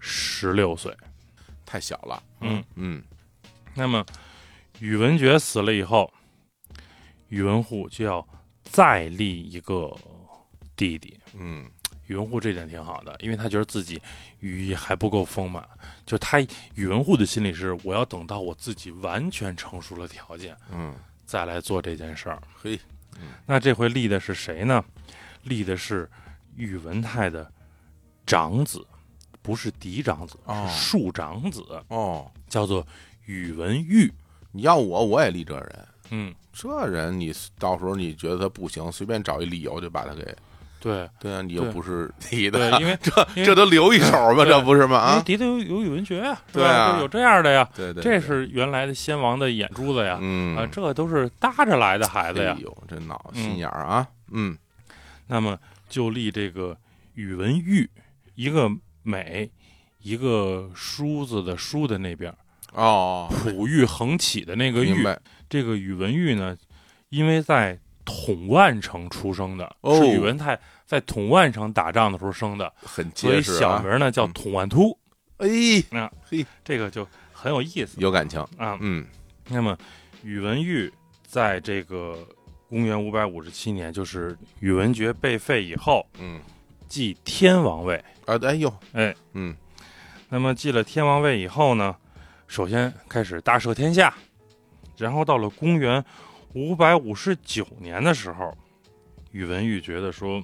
16岁， 太小了。 那么宇文觉死了以后，宇文护就要再立一个弟弟。宇文护这点挺好的，因为他觉得自己羽翼还不够丰满，就他宇文护的心理是，我要等到我自己完全成熟了条件，再来做这件事儿。那这回立的是谁呢？立的是宇文泰的长子，不是嫡长子，是庶长子，叫做宇文毓。 你要我也立这人，这人你到时候你觉得他不行，随便找一理由就把他给。对啊，你又不是嫡的， 因为这都留一手嘛，这不是吗？ 啊，嫡的有宇文觉呀， 对啊， 有这样的呀， 对， 这是原来的先王的眼珠子呀，这都是搭着来的孩子呀， 哎呦，这脑心眼儿啊， 那么就立这个宇文毓，一个美，一个梳子的梳的那边，璞玉横起的那个玉，这个宇文毓呢，因为在统万城出生的，是宇文泰在统万城打仗的时候生的， 很结实， 所以小名呢叫统万突。这个就很有意思， 有感情啊。那么宇文毓在这个公元557年，就是宇文觉被废以后，继天王位啊。 那么继了天王位以后呢，首先开始大赦天下，然后到了公元559年的时候，宇文毓觉得说，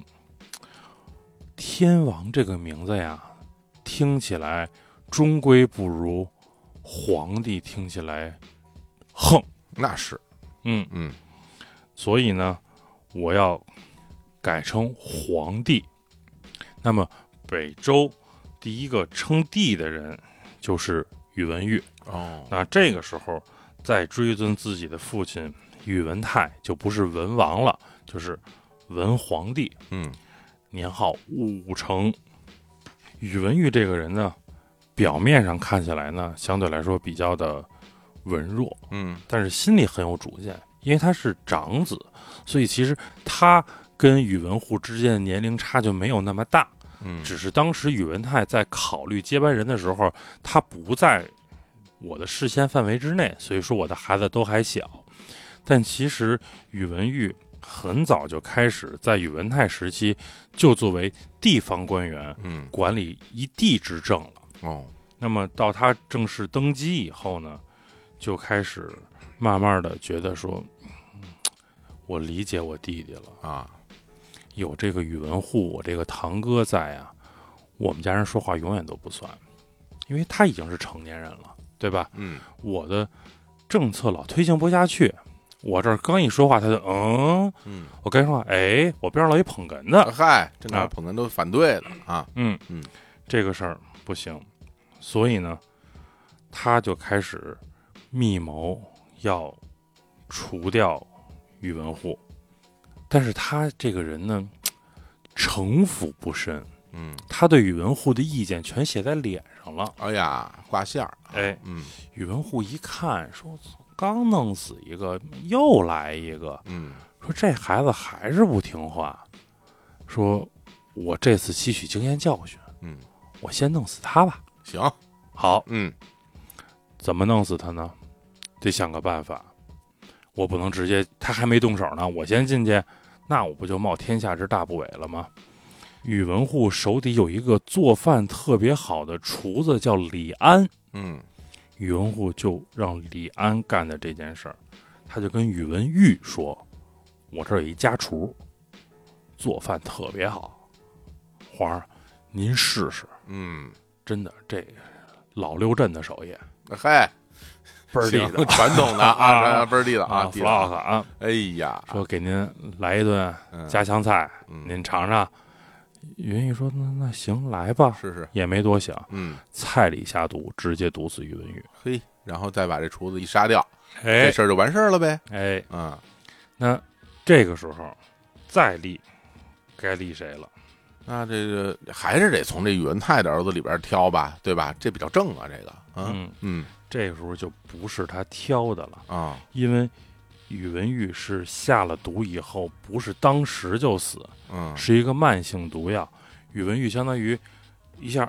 天王这个名字呀，听起来终归不如皇帝听起来横。 那是， 所以呢，我要改称皇帝。那么北周第一个称帝的人就是宇文毓。那这个时候再追尊自己的父亲宇文泰，就不是文王了，就是文皇帝。年号武成。宇文毓这个人呢，表面上看起来呢，相对来说比较的文弱，但是心里很有主见，因为他是长子，所以其实他跟宇文护之间的年龄差就没有那么大，只是当时宇文泰在考虑接班人的时候，他不在我的视线范围之内，所以说我的孩子都还小。但其实宇文毓很早就开始在宇文泰时期就作为地方官员，管理一地之政了。那么到他正式登基以后呢，就开始慢慢的觉得说，我理解我弟弟了有这个宇文护，我这个堂哥在啊，我们家人说话永远都不算，因为他已经是成年人了，对吧？我的政策老推行不下去，我这儿刚一说话，他就我刚说话，我边上老一捧哏的， 这哪捧哏都反对了啊， 这个事儿不行，所以呢，他就开始密谋要除掉宇文护，但是他这个人呢，城府不深，他对宇文护的意见全写在脸上了。 挂线儿， 宇文护一看说，刚弄死一个，又来一个，说这孩子还是不听话，说我这次吸取经验教训，我先弄死他吧。 行， 好，怎么弄死他呢？得想个办法，我不能直接他还没动手呢，我先进去，那我不就冒天下之大不韪了吗？宇文护手底有一个做饭特别好的厨子叫李安，宇文护就让李安干的这件事儿，他就跟宇文毓说，我这儿有一家厨，做饭特别好，皇上您试试。真的，这老六镇的手艺，倍儿地道， 传统的倍儿地道 ，vlog 啊，说给您来一顿家乡菜，您尝尝。宇文毓说那行，来吧， 试试， 也没多想，菜里下毒，直接毒死宇文毓， 然后再把这厨子一杀掉，这事儿就完事儿了呗， 那这个时候再立，该立谁了？ 那这个还是得从这宇文泰的儿子里边挑吧，对吧？这比较正啊，这个， 这个时候就不是他挑的了因为宇文毓是下了毒以后，不是当时就死，是一个慢性毒药。宇文毓相当于一下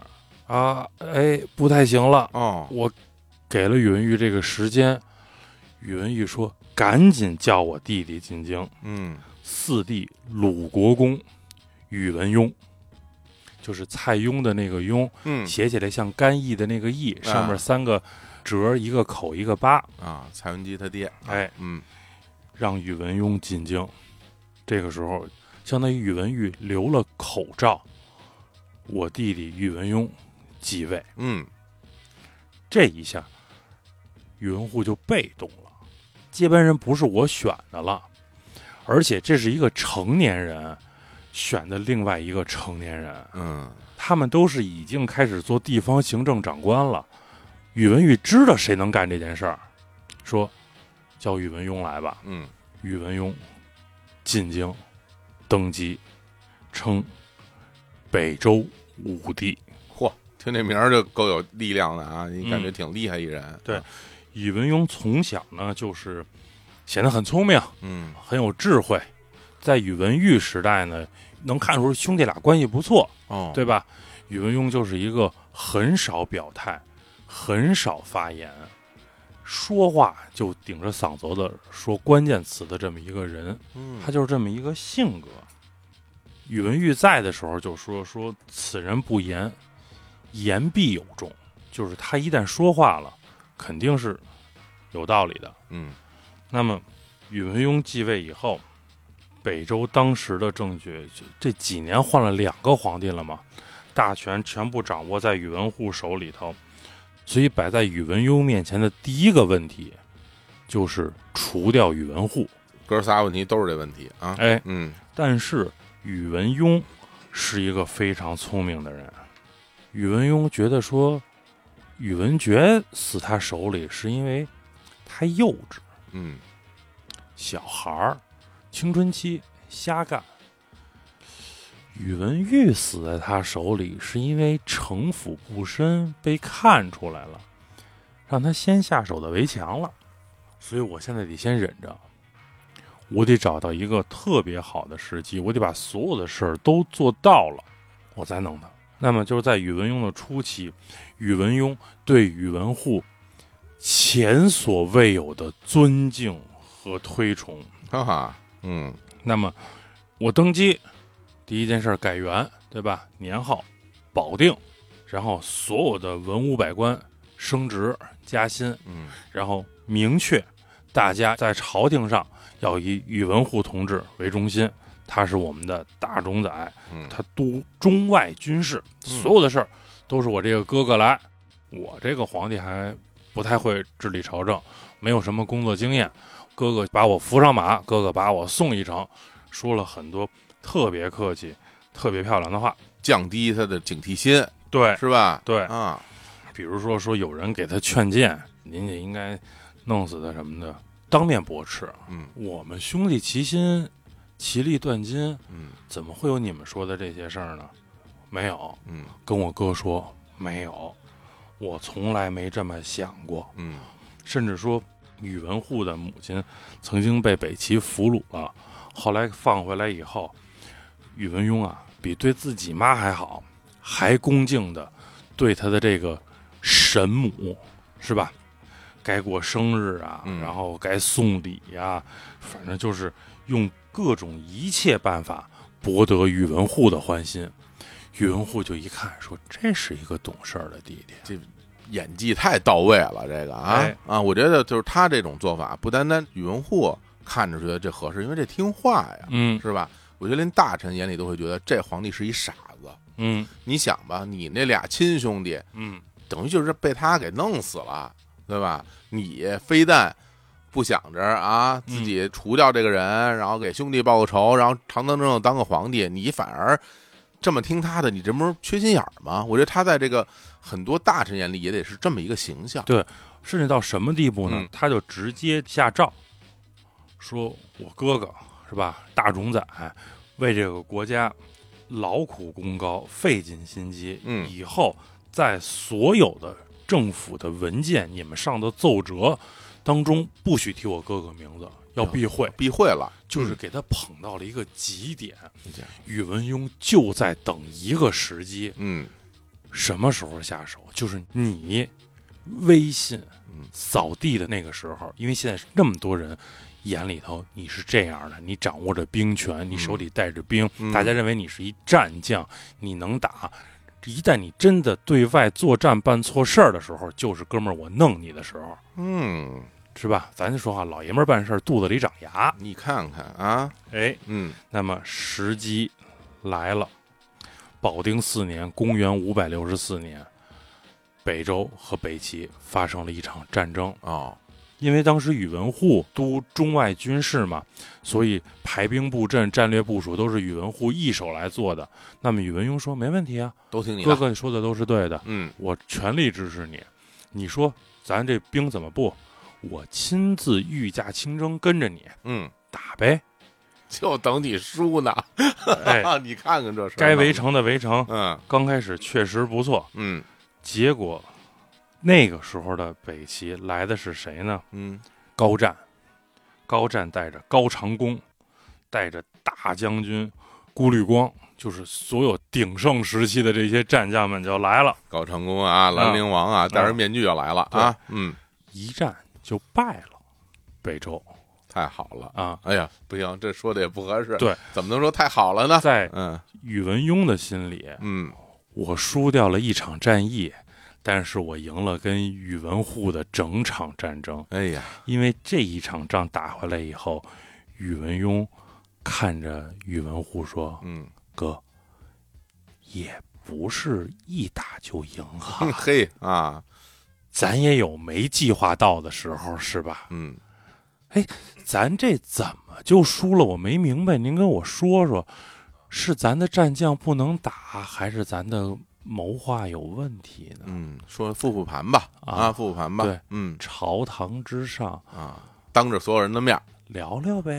啊，哎，不太行了哦， 我给了宇文毓这个时间，宇文毓说赶紧叫我弟弟进京。四弟鲁国公宇文邕，就是蔡邕的那个邕，写起来像干邑的那个邑，上面3个折，一个口一个八啊，蔡文姬他爹， 哎，让宇文邕进京。这个时候，相当于宇文毓留了口诏，我弟弟宇文邕继位。这一下，宇文护就被动了，接班人不是我选的了，而且这是一个成年人选的另外一个成年人。他们都是已经开始做地方行政长官了。宇文毓知道谁能干这件事儿，说叫宇文邕来吧。宇文邕进京登基，称北周武帝。 嚯，听这名儿就够有力量的啊！你感觉挺厉害一人。 对，宇文邕从小呢就是显得很聪明，很有智慧。在宇文毓时代呢，能看出兄弟俩关系不错，对吧？宇文邕就是一个很少表态、很少发言，说话就顶着嗓子的说关键词的这么一个人。他就是这么一个性格。宇文毓在的时候就说此人不言，言必有重，就是他一旦说话了，肯定是有道理的。那么宇文邕继位以后，北周当时的政局这几年换了2个皇帝了嘛，大权全部掌握在宇文护手里头，所以摆在宇文邕面前的第一个问题就是除掉宇文护。 哥仨问题都是这问题啊。 但是宇文邕是一个非常聪明的人。宇文邕觉得说宇文觉死他手里是因为太幼稚，小孩儿，青春期瞎干。宇文毓死在他手里是因为城府不深，被看出来了，让他先下手的为强了。所以我现在得先忍着，我得找到一个特别好的时机，我得把所有的事儿都做到了，我再弄他。那么就是在宇文邕的初期，宇文邕对宇文护前所未有的尊敬和推崇。那么我登基第一件事改元，对吧？年号保定，然后所有的文武百官升职加薪，然后明确大家在朝廷上要以宇文护同志为中心，他是我们的大冢宰，他督中外军事，所有的事儿都是我这个哥哥来。我这个皇帝还不太会治理朝政，没有什么工作经验，哥哥把我扶上马，哥哥把我送一程，说了很多特别客气、特别漂亮的话， 降低他的警惕心， 对， 是吧？ 对啊，比如说有人给他劝谏，您也应该弄死他什么的，当面驳斥。我们兄弟齐心，其利断金，怎么会有你们说的这些事儿呢？没有，跟我哥说没有，我从来没这么想过。甚至说宇文护的母亲曾经被北齐俘虏了，后来放回来以后，宇文邕啊比对自己妈还好，还恭敬的对他的这个神母，是吧？该过生日啊，然后该送礼呀，反正就是用各种一切办法博得宇文护的欢心。宇文护就一看说，这是一个懂事的弟弟， 这演技太到位了，这个我觉得就是他这种做法，不单单宇文护看着觉得这合适，因为这听话呀，是吧？我觉得连大臣眼里都会觉得这皇帝是一傻子。你想吧，你那俩亲兄弟，等于就是被他给弄死了，对吧？你非但不想着自己除掉这个人，然后给兄弟报个仇，然后堂堂正正当个皇帝，你反而这么听他的，你这不是缺心眼儿吗？我觉得他在这个很多大臣眼里也得是这么一个形象。 对，甚至到什么地步呢？他就直接下诏说，我哥哥是吧，大冢宰为这个国家劳苦功高，费尽心机，以后在所有的政府的文件你们上的奏折当中不许提我哥哥名字，要避讳了， 就是给他捧到了一个极点。宇文邕就在等一个时机， 什么时候下手？就是你微信扫地的那个时候，因为现在是那么多人眼里头你是这样的，你掌握着兵权，你手里带着兵，大家认为你是一战将，你能打。一旦你真的对外作战办错事儿的时候，就是哥们儿我弄你的时候，是吧？咱就说话，老爷们儿办事肚子里长牙， 你看看啊， 那么时机来了，保定4年，公元564年，北周和北齐发生了一场战争因为当时宇文护督中外军事嘛，所以排兵布阵、战略部署都是宇文护一手来做的。那么宇文邕说：“没问题啊， 都听你的， 哥哥你说的都是对的，我全力支持你。你说咱这兵怎么布？我亲自御驾亲征跟着你，打呗， 就等你输呢。你看看这事， 该围城的围城，刚开始确实不错，结果。”那个时候的北齐来的是谁呢？高湛，高湛带着高长恭，带着大将军顾虑光，就是所有鼎盛时期的这些战将们就来了。 高长恭啊，兰陵王啊，戴着面具要来了啊， 一战就败了北周， 太好了啊！ 哎呀，不行，这说的也不合适。 对， 怎么能说太好了呢？ 在宇文邕的心里，我输掉了一场战役。但是我赢了跟宇文护的整场战争。 哎呀， 因为这一场仗打回来以后，宇文邕看着宇文护说：“哥，也不是一打就赢哈。 嘿啊， 咱也有没计划到的时候，是吧？咱这怎么就输了？我没明白，您跟我说说，是咱的战将不能打，还是咱的？”谋划有问题呢？ 说复盘吧，复盘吧。 对，朝堂之上当着所有人的面聊聊呗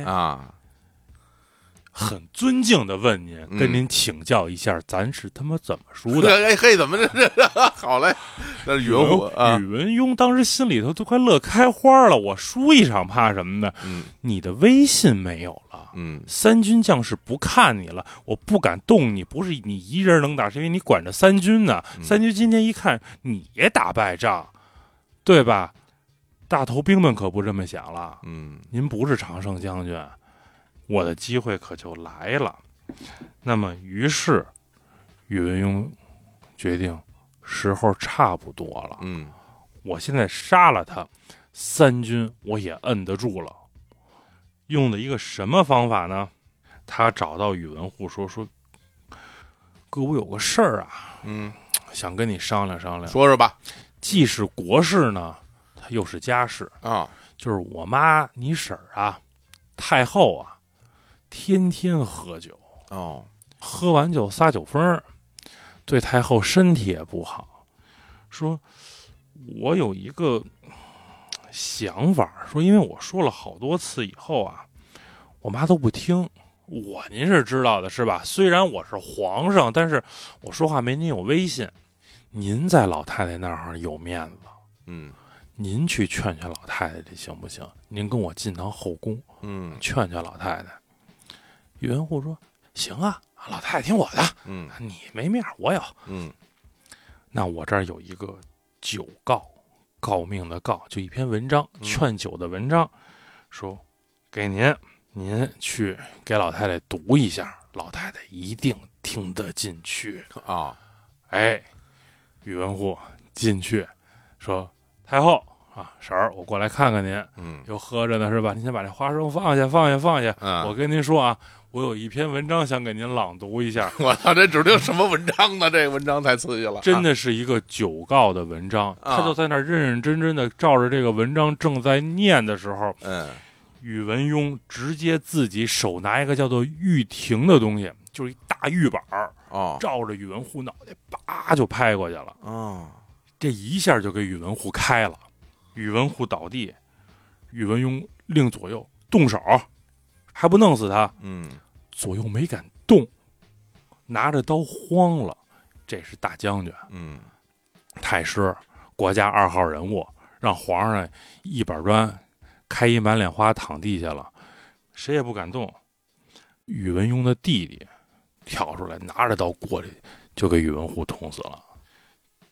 很尊敬的问您，跟您请教一下，咱是他妈怎么输的？ 嘿，怎么这好嘞？那宇文护宇文邕当时心里头都快乐开花了。我输一场怕什么呢？你的威信没有了，三军将士不看你了，我不敢动你，不是你一人能打，是因为你管着三军呢。三军今天一看你也打败仗，对吧？大头兵们可不这么想了。您不是常胜将军。我的机会可就来了。那么于是宇文邕决定时候差不多了，我现在杀了他，三军我也摁得住了。用的一个什么方法呢？他找到宇文护说哥，我有个事儿啊，想跟你商量商量。 说说吧。 既是国事呢，他又是家事就是我妈你婶儿啊，太后啊，天天喝酒喝完酒撒酒疯，对太后身体也不好。说我有一个想法，说因为我说了好多次以后啊，我妈都不听。您是知道的是吧？虽然我是皇上，但是我说话没您有威信。您在老太太那儿有面子，您去劝劝老太太，这行不行？您跟我进趟后宫，劝劝老太太。宇文护说：“行啊，老太太听我的。你没面我有。那我这儿有一个酒告，告命的告，就一篇文章，劝酒的文章，说给您去给老太太读一下，老太太一定听得进去宇文护进去说：“太后啊，婶儿，我过来看看您。又喝着呢是吧？您先把这花生放下。我跟您说啊，我有一篇文章想给您朗读一下。 我操，这指定什么文章呢？这个文章太刺激了， 真的是一个酒告的文章。他就在那认认真真的照着这个文章正在念的时候，宇文邕直接自己手拿一个叫做玉亭的东西，就是一大玉板照着宇文护脑袋叭就拍过去了这一下就给宇文护开了。宇文护倒地，宇文邕令左右动手，还不弄死他。左右没敢动，拿着刀慌了。这是大将军，太师，国家2号人物，让皇上一板砖开一满脸花躺地下了，谁也不敢动。宇文邕的弟弟跳出来，拿着刀过去，就给宇文护捅死了。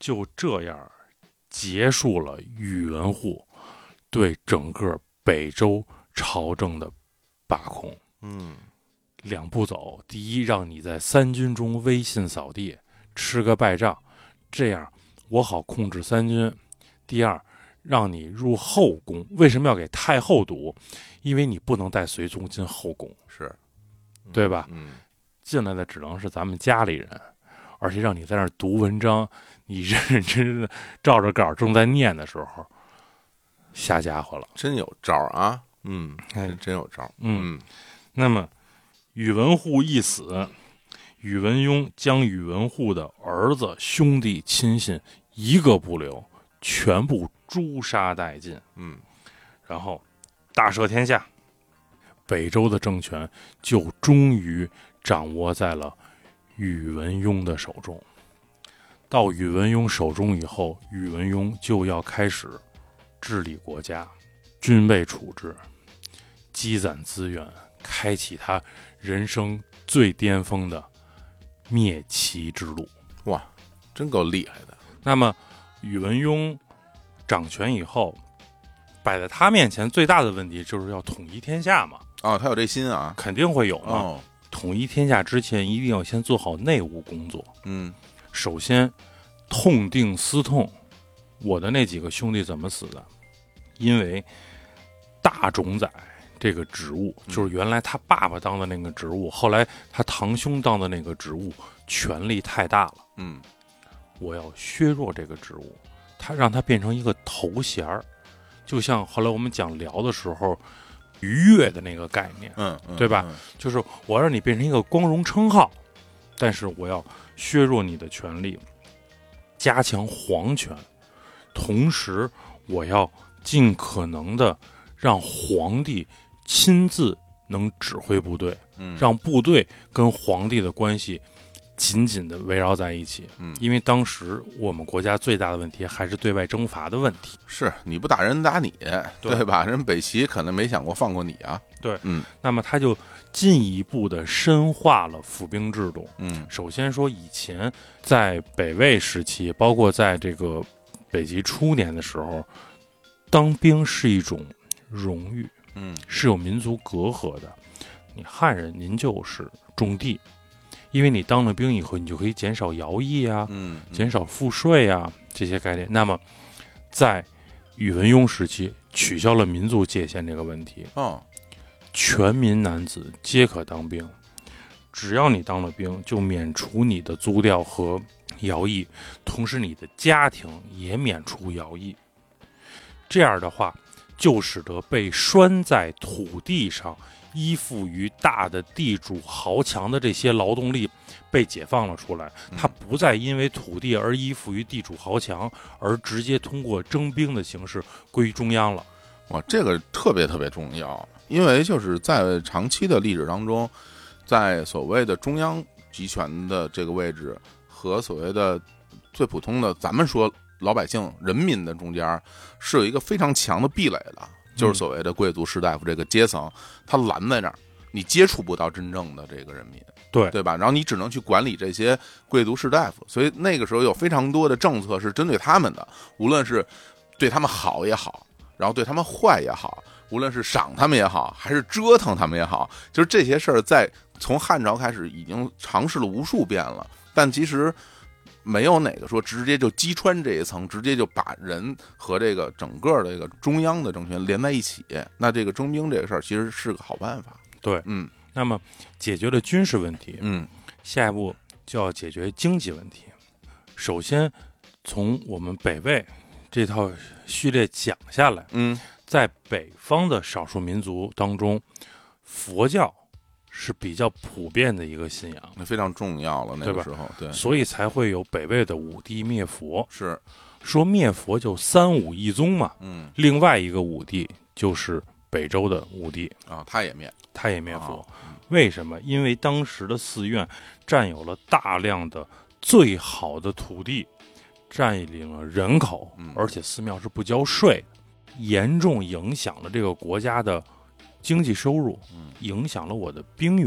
就这样结束了宇文护对整个北周朝政的把控。两步走，第一，让你在三军中威信扫地，吃个败仗，这样我好控制三军。第二，让你入后宫。为什么要给太后读？因为你不能带随从进后宫， 是， 对吧？进来的只能是咱们家里人，而且让你在那儿读文章，你认认真真的照着稿正在念的时候，下家伙了， 真有招啊！真有招。 那么宇文护一死，宇文邕将宇文护的儿子、兄弟、亲信一个不留，全部诛杀殆尽。然后大赦天下，北周的政权就终于掌握在了宇文邕的手中。到宇文邕手中以后，宇文邕就要开始治理国家，军备处置，积攒资源，开启他人生最巅峰的灭齐之路。 哇，真够厉害的。 那么宇文邕掌权以后，摆在他面前最大的问题就是要统一天下嘛。 他有这心啊， 肯定会有嘛。统一天下之前，一定要先做好内务工作。首先痛定思痛，我的那几个兄弟怎么死的？因为大冢宰这个职务，就是原来他爸爸当的那个职务，后来他堂兄当的那个职务，权力太大了。我要削弱这个职务，让他变成一个头衔儿，就像后来我们讲辽的时候逾越的那个概念，对吧？就是我让你变成一个光荣称号，但是我要削弱你的权力，加强皇权，同时我要尽可能的让皇帝亲自能指挥部队，让部队跟皇帝的关系紧紧的围绕在一起。因为当时我们国家最大的问题还是对外征伐的问题。 是，你不打人打你，对吧？人北齐可能没想过放过你啊。 对，那么他就进一步的深化了府兵制度。首先说，以前在北魏时期，包括在这个北齐初年的时候，当兵是一种荣誉，是有民族隔阂的。你汉人，您就是种地，因为你当了兵以后，你就可以减少徭役啊，减少赋税啊，这些概念。那么在宇文邕时期，取消了民族界限这个问题。全民男子皆可当兵，只要你当了兵，就免除你的租调和徭役，同时你的家庭也免除徭役。这样的话，就使得被拴在土地上依附于大的地主豪强的这些劳动力被解放了出来，他不再因为土地而依附于地主豪强，而直接通过征兵的形式归中央了。 哇，这个特别特别重要，因为就是在长期的历史当中，在所谓的中央集权的这个位置和所谓的最普通的咱们说老百姓人民的中间，是有一个非常强的壁垒的，就是所谓的贵族士大夫这个阶层，他拦在那儿，你接触不到真正的这个人民，对吧？然后你只能去管理这些贵族士大夫，所以那个时候有非常多的政策是针对他们的，无论是对他们好也好，然后对他们坏也好，无论是赏他们也好，还是折腾他们也好，就是这些事儿在从汉朝开始已经尝试了无数遍了，但其实没有哪个说直接就击穿这一层，直接就把人和这个整个的这个中央的政权连在一起。那这个征兵这个事儿其实是个好办法。 对，那么解决了军事问题，下一步就要解决经济问题。首先从我们北魏这套序列讲下来，在北方的少数民族当中，佛教是比较普遍的一个信仰， 那非常重要了，那个时候，对， 所以才会有北魏的武帝灭佛。 是说灭佛就三武一宗嘛，另外一个武帝就是北周的武帝啊，他也灭佛。为什么？因为当时的寺院占有了大量的最好的土地，占领了人口，而且寺庙是不交税的，严重影响了这个国家的经济收入，影响了我的兵源，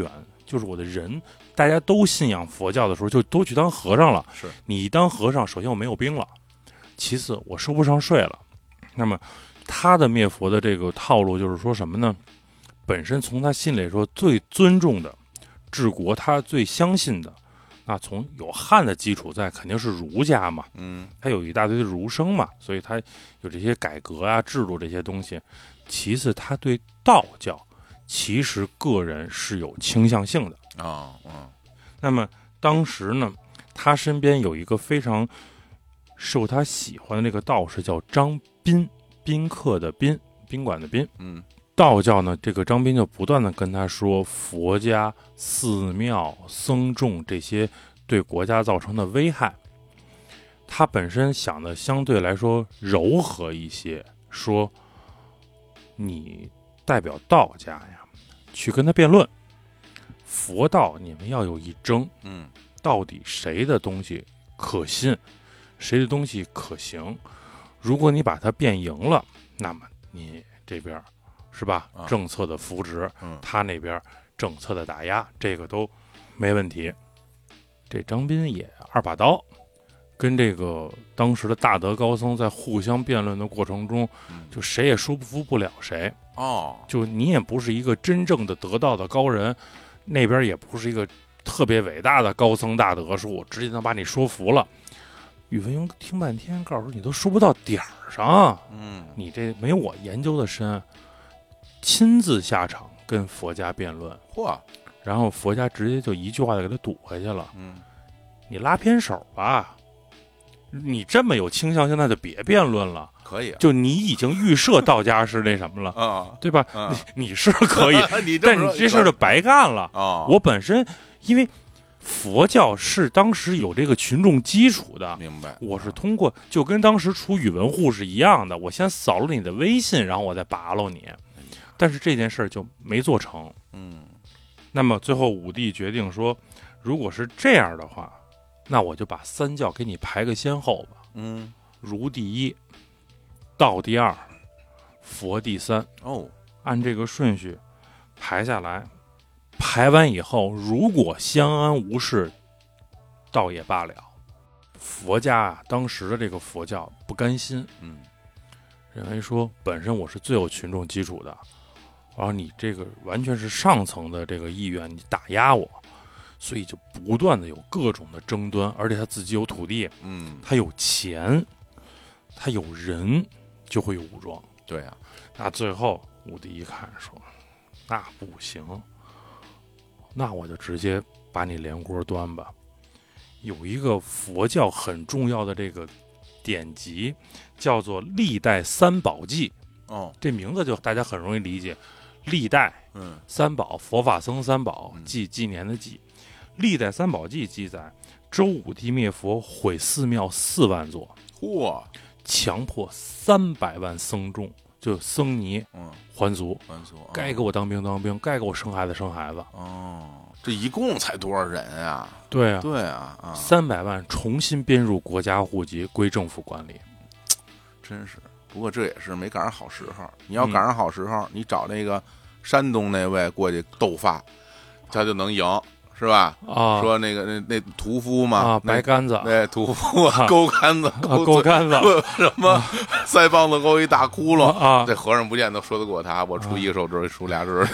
就是我的人，大家都信仰佛教的时候，就都去当和尚了。 是你一当和尚，首先我没有兵了，其次我收不上税了。那么他的灭佛的这个套路就是说什么呢？本身从他心里说最尊重的治国，他最相信的，那从有汉的基础在，肯定是儒家嘛。他有一大堆的儒生嘛，所以他有这些改革啊、制度这些东西。其次，他对道教其实个人是有倾向性的那么当时呢，他身边有一个非常受他喜欢的那个道士叫张宾，宾客的宾，宾馆的宾。道教呢，这个张宾就不断的跟他说佛家、寺庙、僧众这些对国家造成的危害。他本身想的相对来说柔和一些，说你代表道家呀，去跟他辩论，佛道你们要有一争，到底谁的东西可信，谁的东西可行。如果你把它辩赢了，那么你这边是吧？政策的扶植，他那边政策的打压，这个都没问题。这张斌也二把刀，跟这个当时的大德高僧在互相辩论的过程中，就谁也说服不了谁。就你也不是一个真正的得道的高人，那边也不是一个特别伟大的高僧大德，说我直接能把你说服了。宇文邕听半天，告诉你都说不到点儿上，你这没我研究的深。亲自下场跟佛家辩论，然后佛家直接就一句话就给他堵回去了。你拉偏手吧，你这么有倾向性，那就别辩论了。 可以， 就你已经预设道家是那什么了对吧？你是可以，但你这事儿就白干了我本身因为佛教是当时有这个群众基础的， 明白？ 我是通过就跟当时出语文户是一样的，我先扫了你的微信，然后我再拔了你。但是这件事就没做成。那么最后武帝决定说，如果是这样的话，那我就把三教给你排个先后吧。儒第一，道第二，佛第三。按这个顺序排下来，排完以后，如果相安无事，倒也罢了。佛家当时的这个佛教不甘心，认为说本身我是最有群众基础的。然后你这个完全是上层的这个意愿，你打压我，所以就不断的有各种的争端，而且他自己有土地，他有钱，他有人，就会有武装。 对啊， 那最后武帝一看说，那不行，那我就直接把你连锅端吧。有一个佛教很重要的这个典籍，叫做《历代三宝记》。这名字就大家很容易理解。历代三宝，佛法僧三宝，纪年的纪。历代三宝记记载，周武帝灭佛，毁寺庙4万座，强迫300万僧众，就僧尼还俗，该给我当兵当兵，该给我生孩子生孩子。 这一共才多少人啊？ 对啊，300万重新编入国家户籍，归政府管理。 真是。不过这也是没赶上好时候。你要赶上好时候，你找那个山东那位过去斗法，他就能赢，是吧？说那个那屠夫嘛， 白杆子， 对，屠夫勾杆子， 勾杆子， 什么腮帮子勾一大窟窿这和尚不见得说得过他。我出一个手指，出俩指，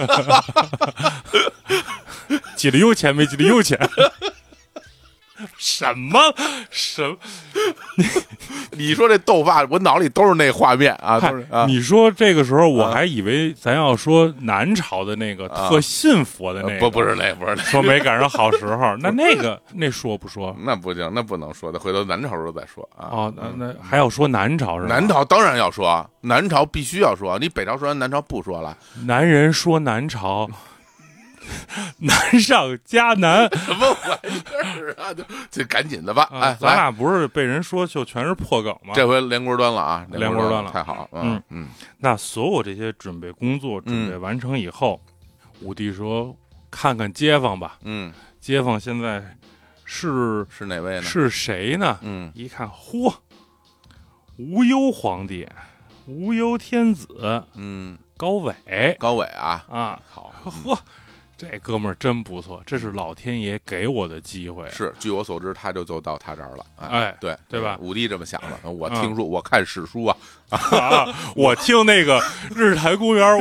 记得有钱没记得有钱。什么？ 你说这斗法，我脑里都是那画面啊！都是你说这个时候，我还以为咱要说南朝的那个特信佛的那个， 不是那， 说没赶上好时候。那说不说？ 那不行，那不能说的，回头南朝时候再说啊。 那还要说南朝是吧？ 南朝当然要说，南朝必须要说。你北朝说完，南朝不说了。 男人说南朝。难上加难， 什么玩意儿啊？就赶紧的吧！ 咱俩不是被人说就全是破梗吗？ 这回连锅端了啊！ 连锅端了， 太好。 那所有这些准备工作准备完成以后，武帝说：“看看街坊吧。”街坊现在是哪位呢？ 是谁呢？一看，嚯，无忧皇帝，无忧天子，高纬啊， 好，嚯。 这哥们儿真不错，这是老天爷给我的机会。 是，据我所知，他就到他这儿了。对吧？ 武帝这么想的。我听说，我看史书啊， 我听那个日坛公园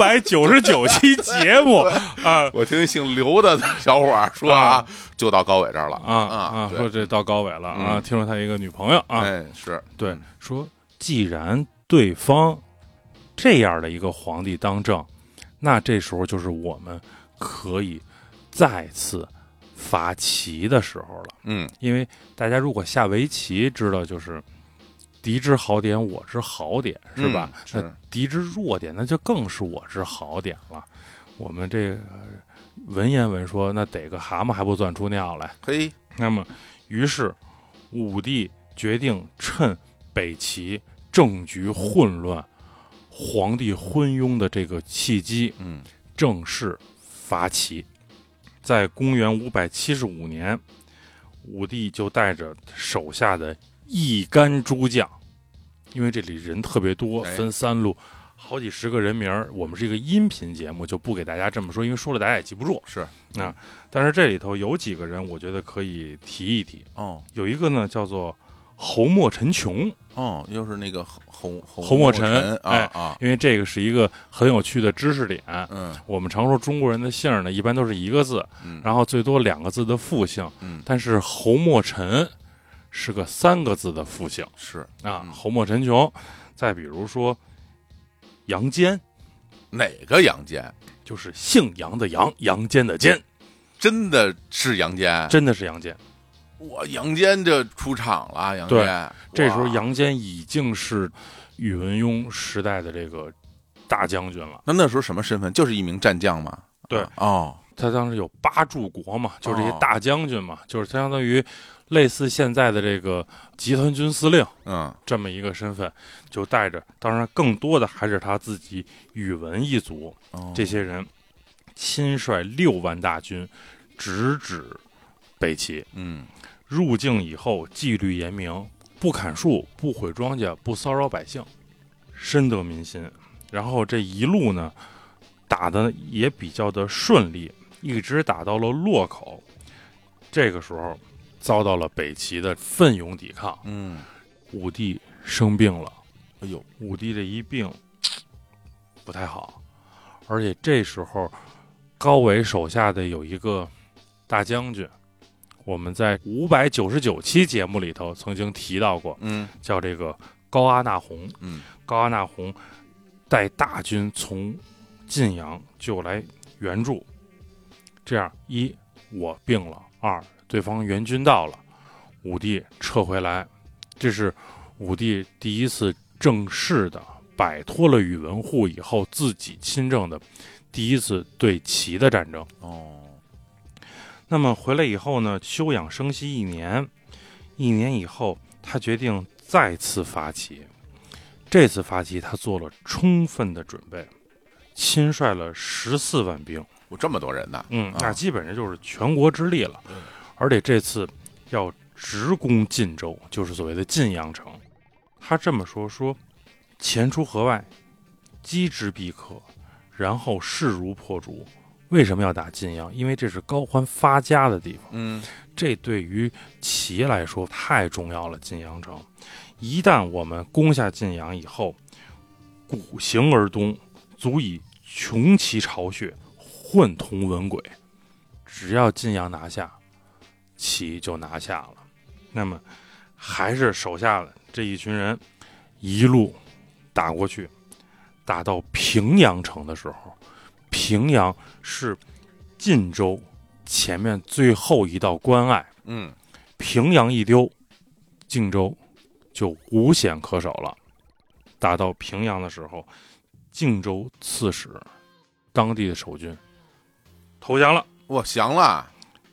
599期节目啊， 我听姓刘的小伙说就到高伟这儿了说这到高伟了啊，听说他一个女朋友啊， 是对，说既然对方这样的一个皇帝当政，那这时候就是我们可以再次伐齐的时候了。因为大家如果下围棋知道，就是敌之好点，我之好点，是吧？那敌之弱点，那就更是我之好点了。我们这个文言文说，那逮个蛤蟆还不钻出尿来？ 嘿， 那么于是武帝决定趁北齐政局混乱、皇帝昏庸的这个契机，正式伐齐。在公元575年，武帝就带着手下的一干诸将，因为这里人特别多，分3路，好几十个人名。我们是一个音频节目，就不给大家这么说，因为说了大家也记不住。 是但是这里头有几个人，我觉得可以提一提。有一个呢叫做侯莫陈琼。 又是那个侯莫陈因为这个是一个很有趣的知识点。我们常说中国人的姓呢，一般都是一个字，然后最多2个字的复姓。但是侯莫陈是个3个字的复姓。 是侯莫陈琼。再比如说杨坚， 哪个杨坚？ 就是姓杨的杨，杨坚的坚。 真的是杨坚？ 真的是杨坚。 杨坚就出场了。杨坚这时候杨坚已经是宇文邕时代的这个大将军了。 那时候什么身份？就是一名战将嘛。 对他当时有8柱国嘛，就是这些大将军嘛，就是相当于类似现在的这个集团军司令，这么一个身份，就带着，当然更多的还是他自己宇文一族，这些人亲率6万大军直指北齐。入境以后纪律严明，不砍树，不毁庄稼，不骚扰百姓，深得民心。然后这一路呢打的也比较的顺利，一直打到了洛口。这个时候遭到了北齐的奋勇抵抗。武帝生病了。武帝这一病不太好，而且这时候高伟手下的有一个大将军，我们在599期节目里头曾经提到过，叫这个高阿那洪。高阿那洪带大军从晋阳就来援助，这样1我病了，2对方援军到了，武帝撤回来。这是武帝第一次正式的摆脱了宇文护以后自己亲政的第一次对齐的战争。那么回来以后呢，休养生息1年，1年以后他决定再次伐齐。这次伐齐他做了充分的准备，亲率了14万兵。 这么多人呢？ 那基本上就是全国之力了。而且这次要直攻晋州，就是所谓的晋阳城。他这么说前出河外，击之必克，然后势如破竹。为什么要打晋阳？因为这是高欢发家的地方。这对于齐来说太重要了。晋阳城一旦我们攻下晋阳以后，鼓行而东，足以穷其巢穴，混同文轨。只要晋阳拿下，齐就拿下了。那么还是手下的这一群人一路打过去，打到平阳城的时候，平阳是晋州前面最后一道关隘。平阳一丢，晋州就无险可守了。打到平阳的时候，晋州刺史当地的守军投降了。 降了。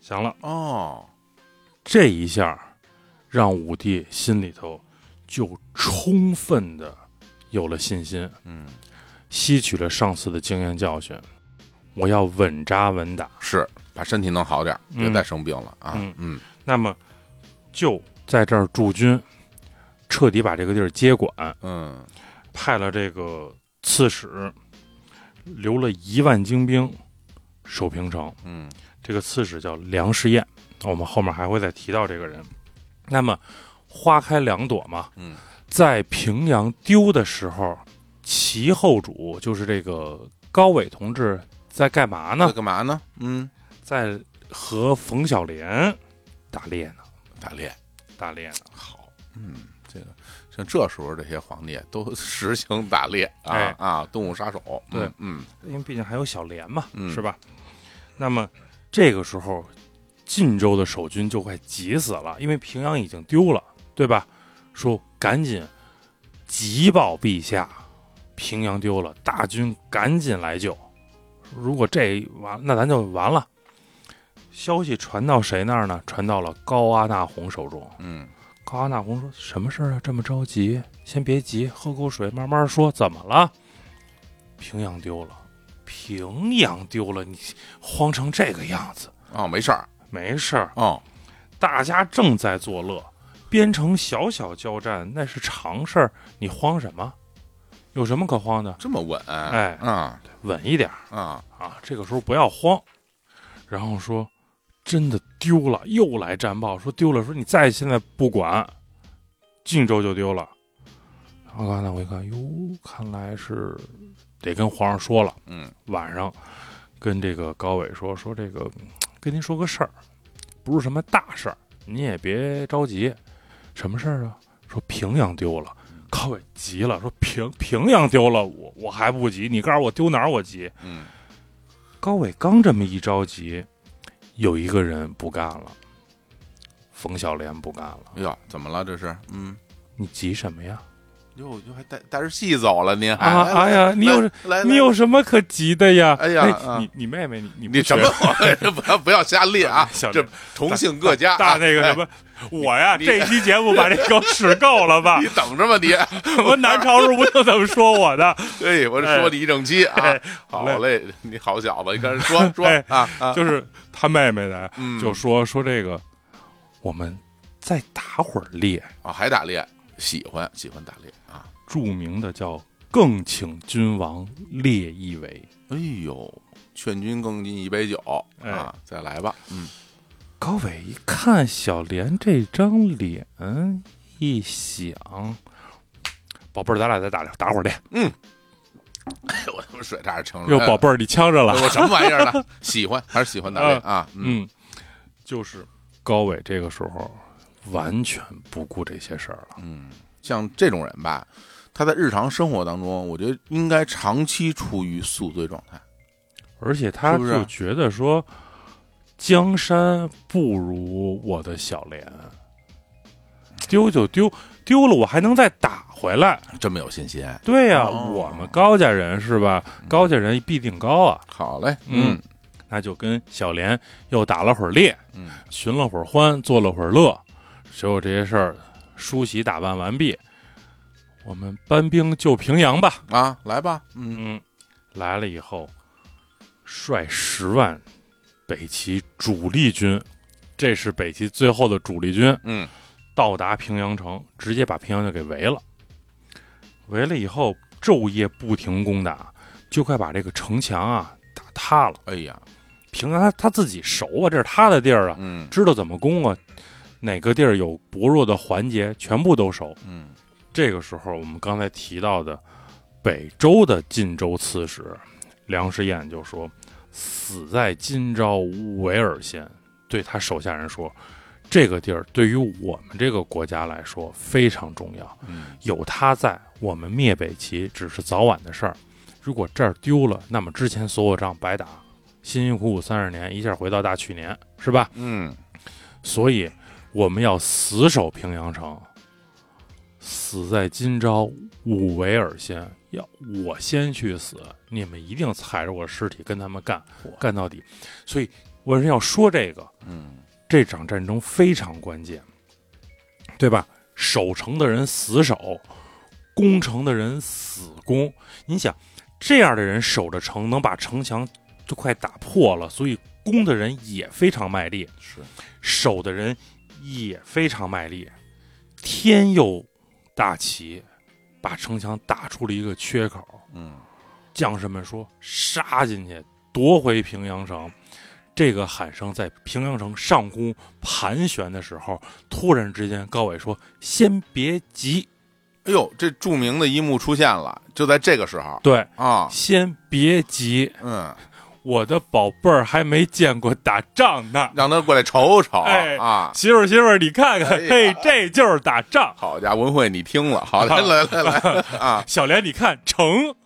这一下让武帝心里头就充分的有了信心。吸取了上次的经验教训，我要稳扎稳打， 是把身体弄好点，别再生病了啊。 那么就在这儿驻军，彻底把这个地儿接管。派了这个刺史，留了1万精兵守平城。这个刺史叫梁士彦，我们后面还会再提到这个人。那么花开两朵嘛，在平阳丢的时候，其后主就是这个高伟同志在干嘛呢？在和冯小莲打猎呢。好， 这个像这时候这些皇帝都实行打猎动物杀手。 对，因为毕竟还有小莲嘛，是吧？那么这个时候，晋州的守军就快急死了，因为平阳已经丢了，对吧？说赶紧急报陛下，平阳丢了，大军赶紧来救。如果这完，那咱就完了。消息传到谁那儿呢？传到了高阿那洪手中。高阿那洪说：“什么事啊？这么着急？先别急，喝口水，慢慢说。怎么了？平阳丢了，你慌成这个样子。” 没事儿。 大家正在作乐，边城小小交战那是常事儿，你慌什么？有什么可慌的？ 这么稳？ 稳一点这个时候不要慌。然后说真的丢了，又来战报说丢了，说你再现在不管，晋州就丢了。然后刚才我一看，看来是得跟皇上说了。晚上跟这个高伟说这个跟您说个事儿，不是什么大事儿，你也别着急。什么事儿啊？说平阳丢了。高伟急了，说平阳丢了，我还不急，你告诉我丢哪儿我急。高伟刚这么一着急，有一个人不干了，冯小莲不干了。 怎么了这是？ 你急什么呀？ 就还带着戏走了，您还哎呀，你有什么可急的呀？ 哎呀， 你妹妹，你什么？不要瞎列啊！这同姓各家大那个什么，我呀，这期节目把这狗使够了吧？ 你等着吧，你我南朝时候不就这么说我的？ 我说你一整期啊，好嘞，你好小子，你跟人说就是他妹妹的，就说这个，我们再打会儿猎还打猎。喜欢打猎啊！ 著名的叫更请君王列一围。 劝君更尽一杯酒再来吧。 高伟一看小莲这张脸，一想，宝贝儿，咱俩再打会儿猎。 我他妈水差点成哟，宝贝儿，你呛着了， 我什么玩意儿呢？还是喜欢打猎啊？ 就是高伟这个时候完全不顾这些事儿了。 像这种人吧，他在日常生活当中，我觉得应该长期处于宿醉状态， 而且他就觉得说，江山不如我的小莲，丢就丢了，我还能再打回来， 这么有信心。 对呀，我们高家人是吧？高家人必定高啊。 好嘞， 那就跟小莲又打了会儿猎，寻了会儿欢，做了会儿乐。所有这些事儿梳洗打扮完毕，我们搬兵救平阳吧。 来吧。 来了以后，率10万北齐主力军，这是北齐最后的主力军。到达平阳城，直接把平阳就给围了。围了以后，昼夜不停攻打，就快把这个城墙打塌了。平阳他自己熟啊，这是他的地儿啊，知道怎么攻啊。哪个地儿有薄弱的环节，全部都熟。这个时候我们刚才提到的北周的晋州刺史梁士彦就说：“死在今朝无为尔先。”对他手下人说，这个地儿对于我们这个国家来说非常重要。有他在，我们灭北齐只是早晚的事儿。如果这儿丢了，那么之前所有仗白打，辛辛苦苦30年，一下回到大去年，是吧？所以我们要死守平阳城，死在今朝无为尔先，要我先去死，你们一定踩着我尸体跟他们干到底。所以我是要说这个，这场战争非常关键，对吧？守城的人死守，攻城的人死攻。你想，这样的人守着城，能把城墙就快打破了，所以攻的人也非常卖力，守的人也非常卖力。天佑大齐，把城墙打出了一个缺口。将士们说杀进去夺回平阳城。这个喊声在平阳城上空盘旋的时候，突然之间高伟说：“先别急。” 哎呦，这著名的一幕出现了，就在这个时候。 对啊， 先别急。我的宝贝儿还没见过打仗呢， 让他过来瞅瞅。 哎啊， 媳妇儿，你看看，嘿，这就是打仗。 好家伙，文慧你听了，好，来啊， 小莲你看成，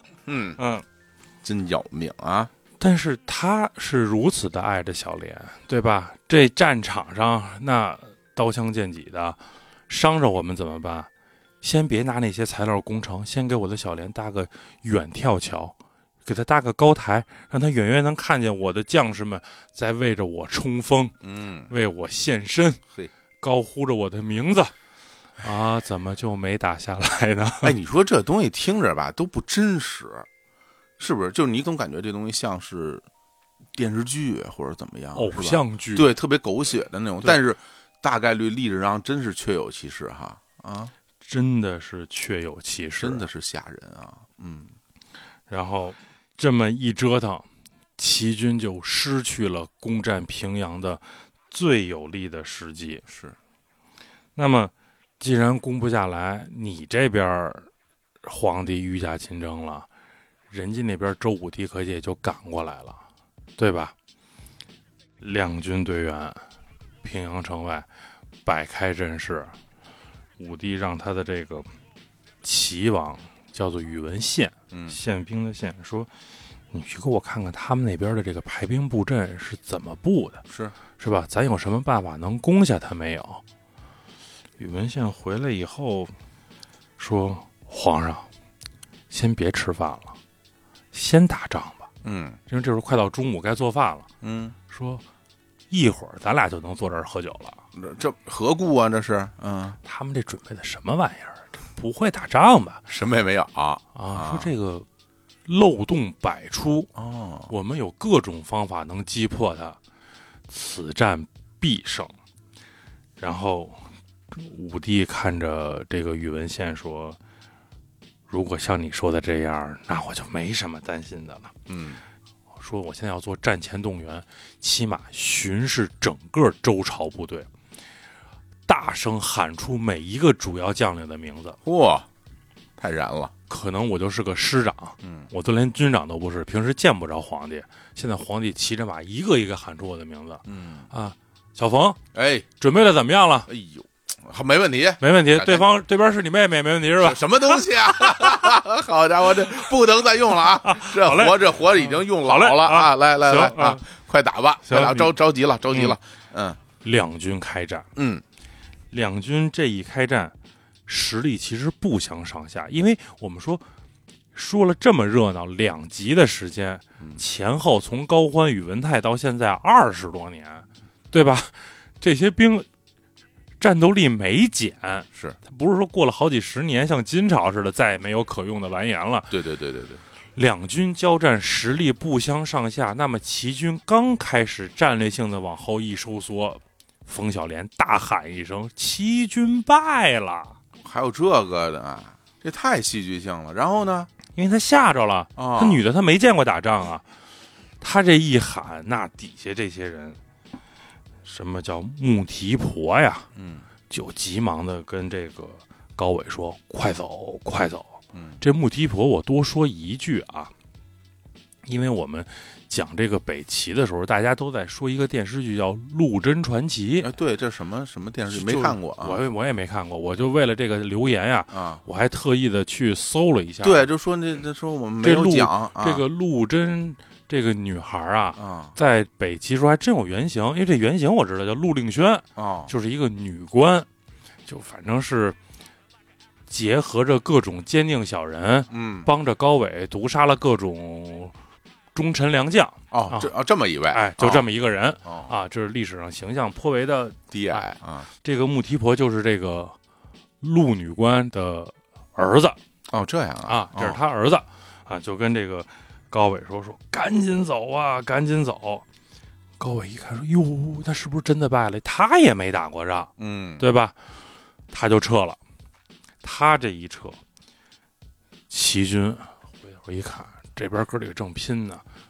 真要命啊！ 但是他是如此的爱着小莲，对吧？这战场上那刀枪剑戟的，伤着我们怎么办？先别拿那些材料攻城，先给我的小莲搭个远眺桥，给他搭个高台，让他远远能看见我的将士们在为着我冲锋，为我献身，高呼着我的名字。啊，怎么就没打下来呢？ 哎，你说这东西听着吧都不真实，是不是？就你总感觉这东西像是电视剧或者怎么样， 偶像剧， 对，特别狗血的那种。但是大概率历史上真是确有其事哈，啊， 真的是确有其事， 真的是吓人啊。 然后这么一折腾，齐军就失去了攻占平阳的最有利的时机。 是， 那么既然攻不下来，你这边皇帝御驾亲征了，人家那边周武帝可也就赶过来了，对吧？两军队员平阳城外摆开阵势，武帝让他的这个齐王叫做宇文宪，宪兵的宪，说你去给我看看他们那边的这个排兵布阵是怎么布的，是吧？咱有什么办法能攻下他没有？宇文宪回来以后说：“皇上，先别吃饭了，先打仗吧。因为这时候快到中午该做饭了。说一会儿咱俩就能坐这儿喝酒了。 这何故啊？这是他们这准备的什么玩意儿？不会打仗吧？ 什么也没有啊！ 说这个漏洞百出我们有各种方法能击破它，此战必胜。然后武帝看着这个宇文宪说：“如果像你说的这样，那我就没什么担心的了。”说我现在要做战前动员，起码巡视整个周朝部队，大声喊出每一个主要将领的名字。 哇，太燃了！ 可能我就是个师长，我都连军长都不是，平时见不着皇帝。现在皇帝骑着马，一个一个喊出我的名字。小冯， 哎， 准备的怎么样了？ 哎呦，没问题， 没问题。对边是你妹妹，没问题是吧？ 什么东西啊？好家伙，这不能再用了啊！这活已经用老了啊！来啊，快打吧！着急了。 两军开战。两军这一开战，实力其实不相上下，因为我们说了这么热闹2集的时间，前后从高欢、宇文泰到现在20多年，对吧？这些兵战斗力没减， 是他不是说过了好几十年像金朝似的再也没有可用的完颜了。 对， 两军交战实力不相上下，那么齐军刚开始战略性的往后一收缩，冯小莲大喊一声：“齐军败了！” 还有这个的，这太戏剧性了。然后呢， 因为他吓着了，他女的他没见过打仗啊，他这一喊，那底下这些人，什么叫穆提婆呀？就急忙的跟这个高伟说：“快走，快走！”这穆提婆，我多说一句啊，因为我们讲这个北齐的时候，大家都在说一个电视剧叫《陆贞传奇》。 对，这什么电视剧没看过啊？ 我也没看过，我就为了这个留言呀，我还特意的去搜了一下。 对，就说说我们没有讲这个陆贞这个女孩啊，在北齐时候还真有原型，因为这原型我知道叫陆令轩，就是一个女官，就反正是结合着各种奸佞小人，帮着高伟毒杀了各种忠臣良将。 这么一位， 就这么一个人这是历史上形象颇为的低矮啊。 这个穆提婆就是这个陆女官的儿子。 这样啊， 这是他儿子就跟这个高伟说赶紧走啊，赶紧走。高伟一看说：“哟，他是不是真的败了？他也没打过仗，对吧？”他就撤了。他这一撤，齐军回头一看，这边哥几个正拼呢，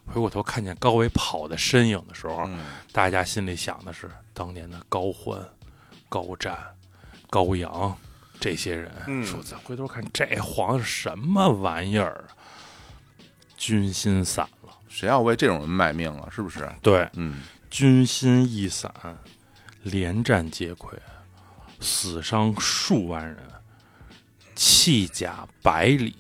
回过头看见高纬跑的身影的时候，大家心里想的是当年的高欢、高湛、高阳这些人，说咱回头看这皇上什么玩意儿，军心散了， 谁要为这种人卖命啊？是不是？ 对，军心一散，连战皆溃，死伤数万人，弃甲100里。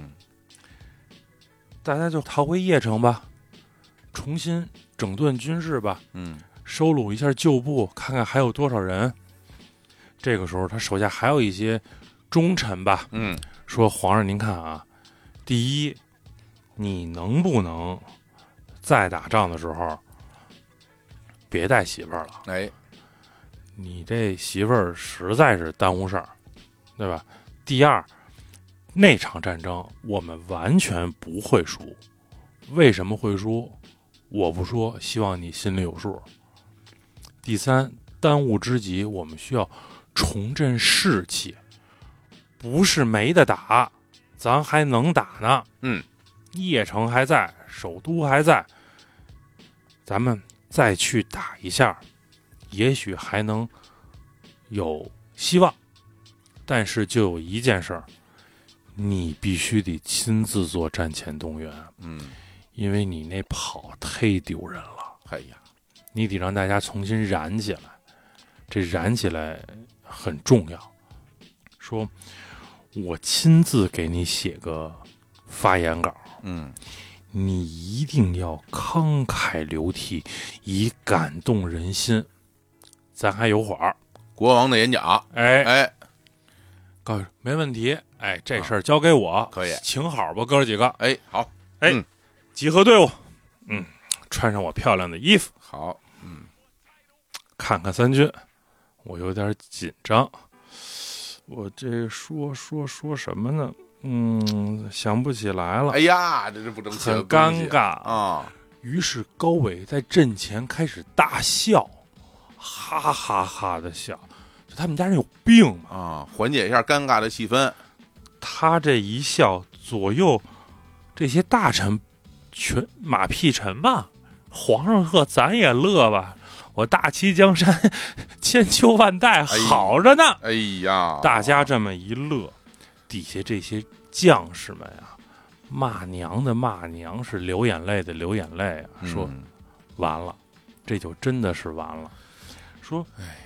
大家就逃回邺城吧，重新整顿军事吧，收拢一下旧部，看看还有多少人。这个时候他手下还有一些忠臣吧，说皇上您看啊，第一，你能不能在打仗的时候别带媳妇儿了？ 哎， 你这媳妇儿实在是耽误事儿，对吧？第二，那场战争我们完全不会输，为什么会输？我不说，希望你心里有数。第三，当务之急，我们需要重振士气，不是没得打，咱还能打呢。邺城还在，首都还在，咱们再去打一下，也许还能有希望。但是就有一件事儿，你必须得亲自做战前动员，因为你那跑忒丢人了。 哎呀， 你得让大家重新燃起来，这燃起来很重要。说，我亲自给你写个发言稿，你一定要慷慨流涕，以感动人心。咱还有会儿， 国王的演讲，哎。 告诉没问题，哎，这事儿交给我， 可以， 请好吧，哥几个， 哎，好， 集合队伍，穿上我漂亮的衣服， 好， 看看三军，我有点紧张，我这说什么呢？想不起来了， 哎呀，这是不争气， 很尴尬啊。 于是高纬在阵前开始大笑，哈哈哈的笑。他们家人有病啊！缓解一下尴尬的气氛。 他这一笑，左右这些大臣全马屁臣吧，皇上乐，咱也乐吧。我大齐江山，千秋万代，好着呢。 哎呀， 大家这么一乐，底下这些将士们啊，骂娘的骂娘，是流眼泪的流眼泪啊，说完了，这就真的是完了。说，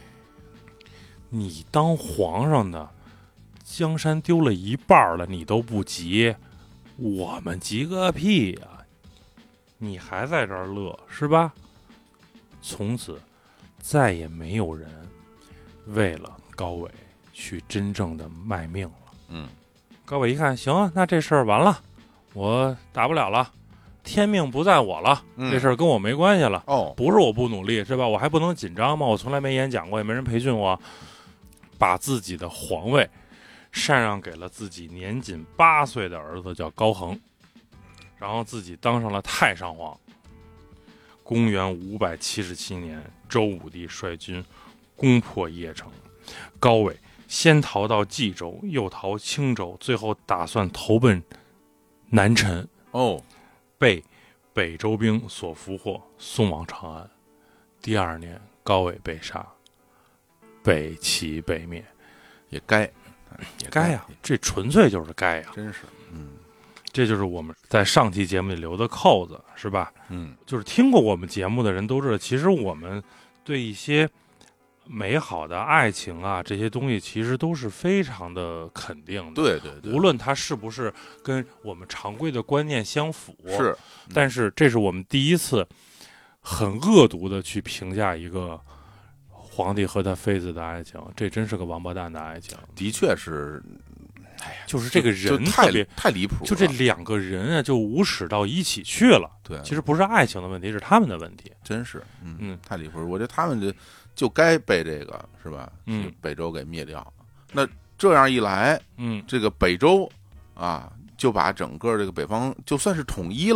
你当皇上的，江山丢了一半了，你都不急，我们急个屁呀！你还在这儿乐是吧？从此再也没有人为了高纬去真正的卖命了。高纬一看，行啊，那这事儿完了，我打不了了，天命不在我了，这事儿跟我没关系了。不是我不努力是吧？我还不能紧张吗？我从来没演讲过，也没人培训我。把自己的皇位禅让给了自己年仅8岁的儿子，叫高恒，然后自己当上了太上皇。公元577年，周武帝率军攻破邺城，高纬先逃到冀州，又逃青州，最后打算投奔南陈，被北周兵所俘获，送往长安。第2年，高纬被杀，北齐被灭。 也该呀，这纯粹就是该呀， 真是。 这就是我们在上期节目里留的扣子，是吧？就是听过我们节目的人都知道，其实我们对一些美好的爱情啊，这些东西其实都是非常的肯定的。 对， 无论它是不是跟我们常规的观念相符， 是。 但是这是我们第一次很恶毒的去评价一个皇帝和他妃子的爱情，这真是个王八蛋的爱情。 的确是。哎呀， 就是这个人太离谱了， 就这2个人啊，就无耻到一起去了。 对， 其实不是爱情的问题，是他们的问题。 真是，太离谱。我觉得他们就该被这个是吧？北周给灭掉。那这样一来，这个北周啊，就把整个这个北方就算是统一了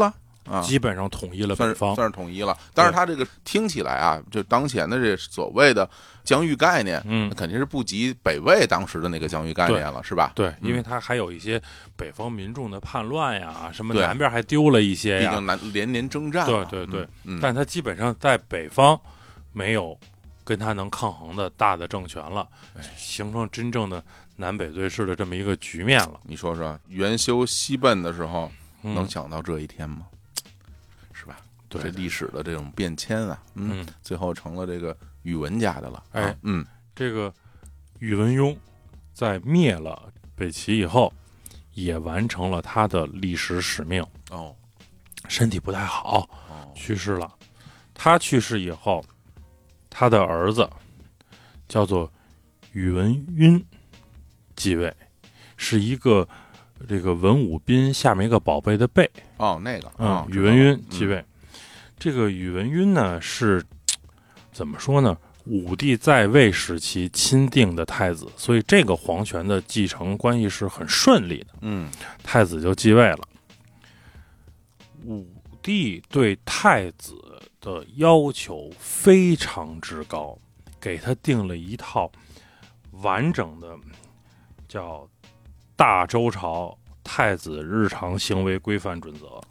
基本上统一了北方， 算是统一了。但是他这个听起来啊，就当前的这所谓的疆域概念，肯定是不及北魏当时的那个疆域概念了，是吧？ 对，因为他还有一些北方民众的叛乱呀，什么南边还丢了一些呀， 毕竟连年征战。 对，但他基本上在北方没有跟他能抗衡的大的政权了，形成真正的南北对峙的这么一个局面了。 你说说，元修西奔的时候，能想到这一天吗？是吧？对，这历史的这种变迁啊，最后成了这个宇文家的了。 这个宇文邕在灭了北齐以后，也完成了他的历史使命。身体不太好，去世了。他去世以后，他的儿子叫做宇文赟继位，是一个这个文武斌下面一个宝贝的贝。宇文赟继位。这个宇文赟呢是怎么说呢？武帝在位时期钦定的太子，所以这个皇权的继承关系是很顺利的。太子就继位了。武帝对太子的要求非常之高，给他定了一套完整的叫大周朝太子日常行为规范准则。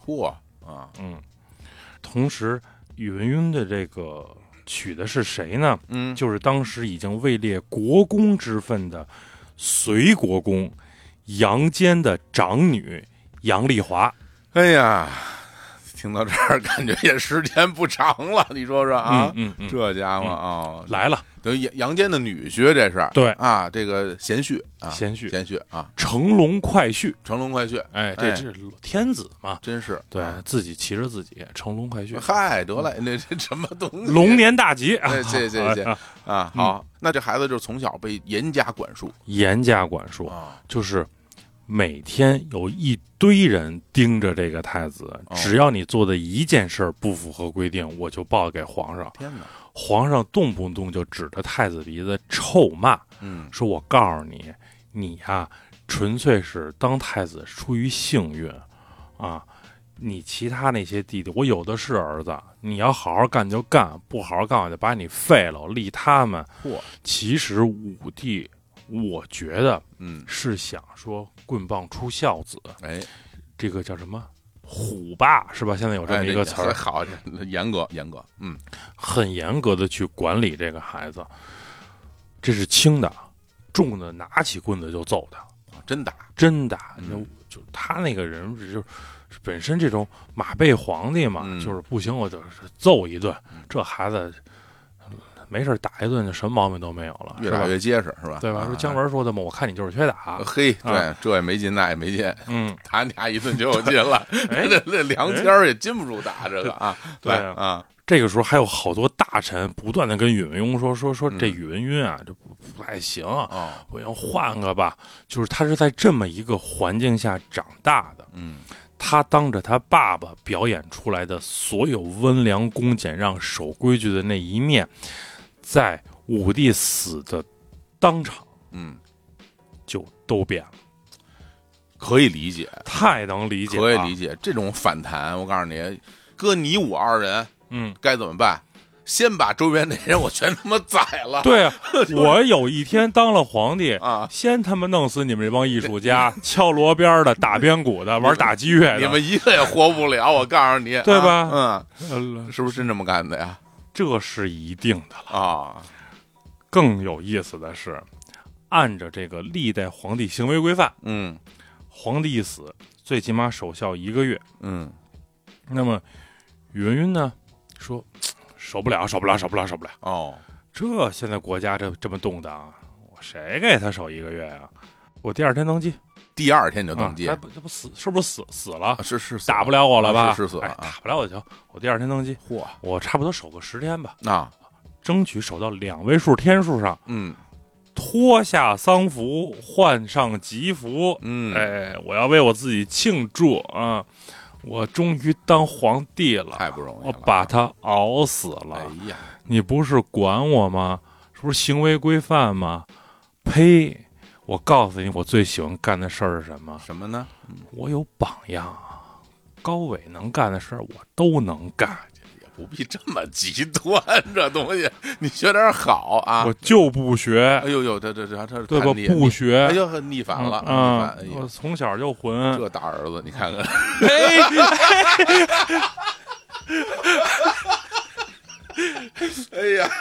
同时宇文赟的这个娶的是谁呢？就是当时已经位列国公之分的隋国公杨坚的长女杨丽华。 哎呀，听到这儿感觉也时间不长了，你说说啊？这家伙来了， 等于杨坚的女婿，这是对啊，这个贤婿啊， 贤婿啊， 乘龙快婿，这是天子嘛， 真是对自己骑着自己乘龙快婿， 嗨，得了，那这什么东西？ 龙年大吉， 谢谢啊，好，那这孩子就从小被严加管束， 就是每天有一堆人盯着这个太子，只要你做的一件事不符合规定，我就报给皇上。 天哪！ 皇上动不动就指着太子鼻子臭骂，说我告诉你，你呀，纯粹是当太子出于幸运啊，你其他那些弟弟，我有的是儿子，你要好好干就干，不好好干我就把你废了，我立他们。其实武帝，我觉得，是想说棍棒出孝子，这个叫什么虎爸是吧？现在有这么一个词儿， 好，严格， 很严格的去管理这个孩子。这是轻的，重的拿起棍子就揍他，真打。就他那个人就是本身这种马背皇帝嘛，就是不行我就是揍一顿，这孩子。没事打一顿就什么毛病都没有了， 越打越结实是吧？ 对吧？说姜文说的嘛，我看你就是缺打。 嘿，对，这也没劲，那也没劲，他俩一顿就有劲了。这梁天也禁不住打这个啊。对啊， 这个时候还有好多大臣不断的跟宇文邕说这宇文赟啊，这不太行我要换个吧。就是他是在这么一个环境下长大的，他当着他爸爸表演出来的所有温良恭俭让、守规矩的那一面。在武帝死的当场，就都变了， 可以理解， 太能理解了， 可以理解这种反弹。我告诉你，搁你我二人，该怎么办？先把周边那人我全他妈宰了。 对啊，我有一天当了皇帝啊，先他妈弄死你们这帮艺术家，敲锣边的、打边鼓的、玩打击乐的， 你们一个也活不了。我告诉你， 对吧？ 是不是真这么干的呀？ 这是一定的了啊！更有意思的是，按着这个历代皇帝行为规范，皇帝一死，最起码守孝1个月，那么宇文赟呢说守不了这现在国家这么动荡，我谁给他守1个月呀？我第2天登基。 第2天就登基， 这不死，是不是死了？ 是打不了我了吧？ 是死了， 打不了我就行。我第2天登基，我差不多守个10天吧，争取守到2位数天数上，脱下丧服，换上吉服，我要为我自己庆祝啊！我终于当皇帝了， 太不容易了， 我把他熬死了。 哎呀， 你不是管我吗？是不是行为规范吗？呸！我告诉你，我最喜欢干的事儿是什么？ 什么呢？ 我有榜样， 高伟能干的事儿我都能干， 也不必这么极端，这东西你学点好啊！ 我就不学。 哎呦呦，这对吧？不学， 哎呦，逆反了啊！我从小就混， 这大儿子，你看看。哎呀，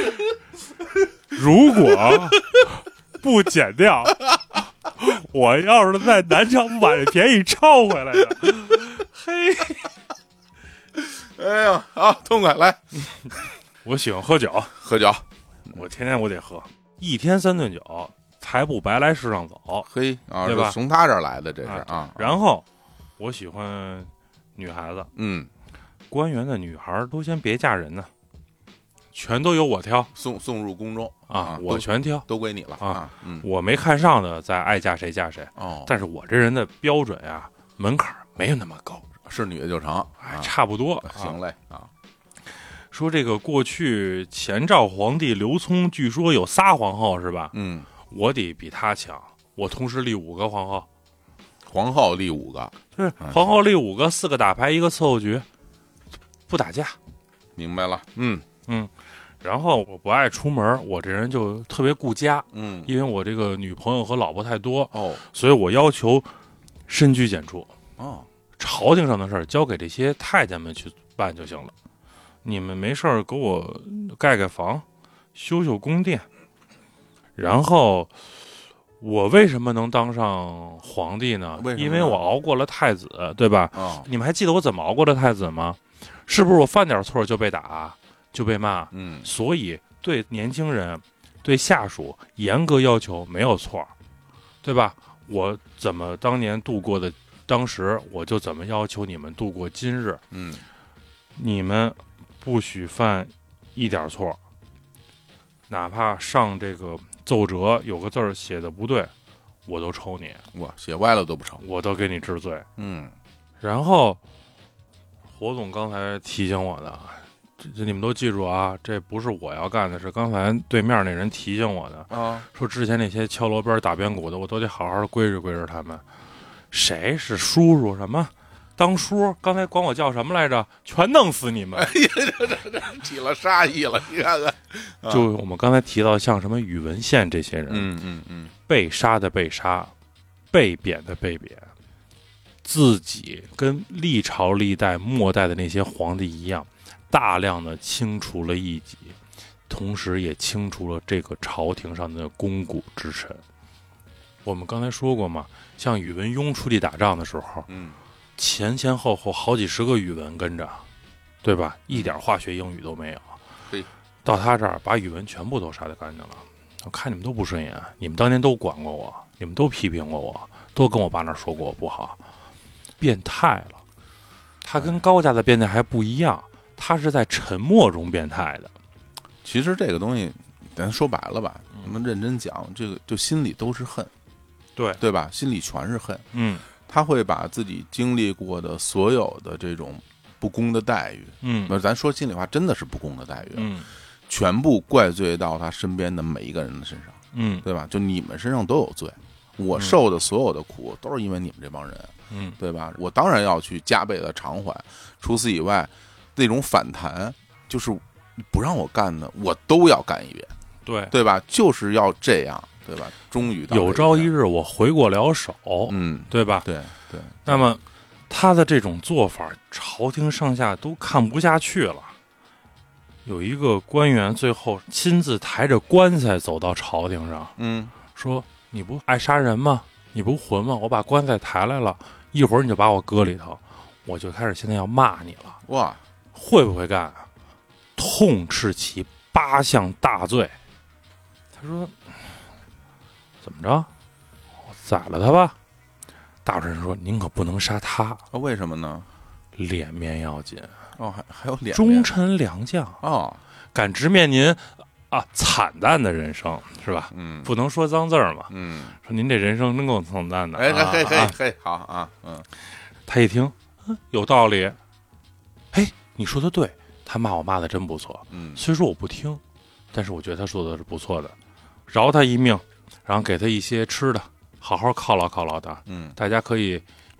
如果不剪掉，我要是在南昌把这便宜抄回来的。嘿， 哎呀，好痛快！来， 我喜欢喝酒，我天天我得喝，一天3顿酒，才不白来世上走。 嘿啊， 对吧？ 从他这儿来的，这是啊。 然后我喜欢女孩子，官员的女孩都先别嫁人呢。全都由我挑， 送入宫中啊，我全挑， 都归你了啊。 我没看上的，再爱嫁谁嫁谁。但是我这人的标准呀，门槛没有那么高， 是女的就成， 差不多。 行嘞啊。 说这个过去前赵皇帝刘聪，据说有仨皇后是吧？我得比他强，我同时立5个皇后。 皇后立5个， 对，皇后立5个，4个打牌，1个伺候局，不打架。 明白了， 然后我不爱出门，我这人就特别顾家，因为我这个女朋友和老婆太多，所以我要求深居简出，朝廷上的事儿交给这些太监们去办就行了，你们没事儿给我盖盖房，修修宫殿。然后我为什么能当上皇帝呢？因为我熬过了太子，对吧？你们还记得我怎么熬过的太子吗？是不是我犯点错就被打？就被骂，所以对年轻人、对下属严格要求没有错，对吧？我怎么当年度过的，当时我就怎么要求你们度过今日。你们不许犯一点错，哪怕上这个奏折有个字儿写的不对，我都抽你。 我写歪了都不成， 我都给你治罪。然后火总刚才提醒我的。这你们都记住啊，这不是我要干的，是刚才对面那人提醒我的啊。说之前那些敲锣边打边鼓的，我都得好好的规制他们。谁是叔叔？什么当叔？刚才管我叫什么来着？全弄死你们！ 这起了杀意了，你看看。 就我们刚才提到，像什么宇文宪这些人，被杀的被杀，被贬的被贬，自己跟历朝历代末代的那些皇帝一样。大量的清除了异己，同时也清除了这个朝廷上的肱骨之臣。我们刚才说过嘛，像宇文邕出去打仗的时候，前前后后好几十个宇文跟着，对吧？一点化学英语都没有。到他这儿把宇文全部都杀得干净了。我看你们都不顺眼，你们当年都管过我，你们都批评过我，都跟我爸那儿说过我不好，变态了。他跟高家的变态还不一样。他是在沉默中变态的。 其实这个东西，咱说白了吧，我们认真讲，这个就心里都是恨，对吧？心里全是恨。他会把自己经历过的所有的这种不公的待遇，那咱说心里话，真的是不公的待遇，全部怪罪到他身边的每一个人的身上，对吧？就你们身上都有罪，我受的所有的苦都是因为你们这帮人，对吧？我当然要去加倍的偿还。除此以外。那种反弹就是不让我干的，我都要干一遍，对吧？就是要这样，对吧？终于有朝一日我回过了手，对吧？ 对。 那么他的这种做法，朝廷上下都看不下去了。有一个官员最后亲自抬着棺材走到朝廷上，说：“你不爱杀人吗？你不混吗？我把棺材抬来了，一会儿你就把我搁里头，我就开始现在要骂你了。” 哇！ 会不会干啊？痛斥其8项大罪。他说：“怎么着？我宰了他吧？”大臣说：“您可不能杀他。” 为什么呢？ 脸面要紧。 还有脸面。 忠臣良将敢直面您惨淡的人生，是吧？不能说脏字儿嘛。说您这人生真够惨淡的。 嘿，好啊。 他一听，有道理。你说的对，他骂我骂的真不错。虽说我不听，但是我觉得他说的是不错的，饶他一命，然后给他一些吃的，好好犒劳犒劳他。大家可以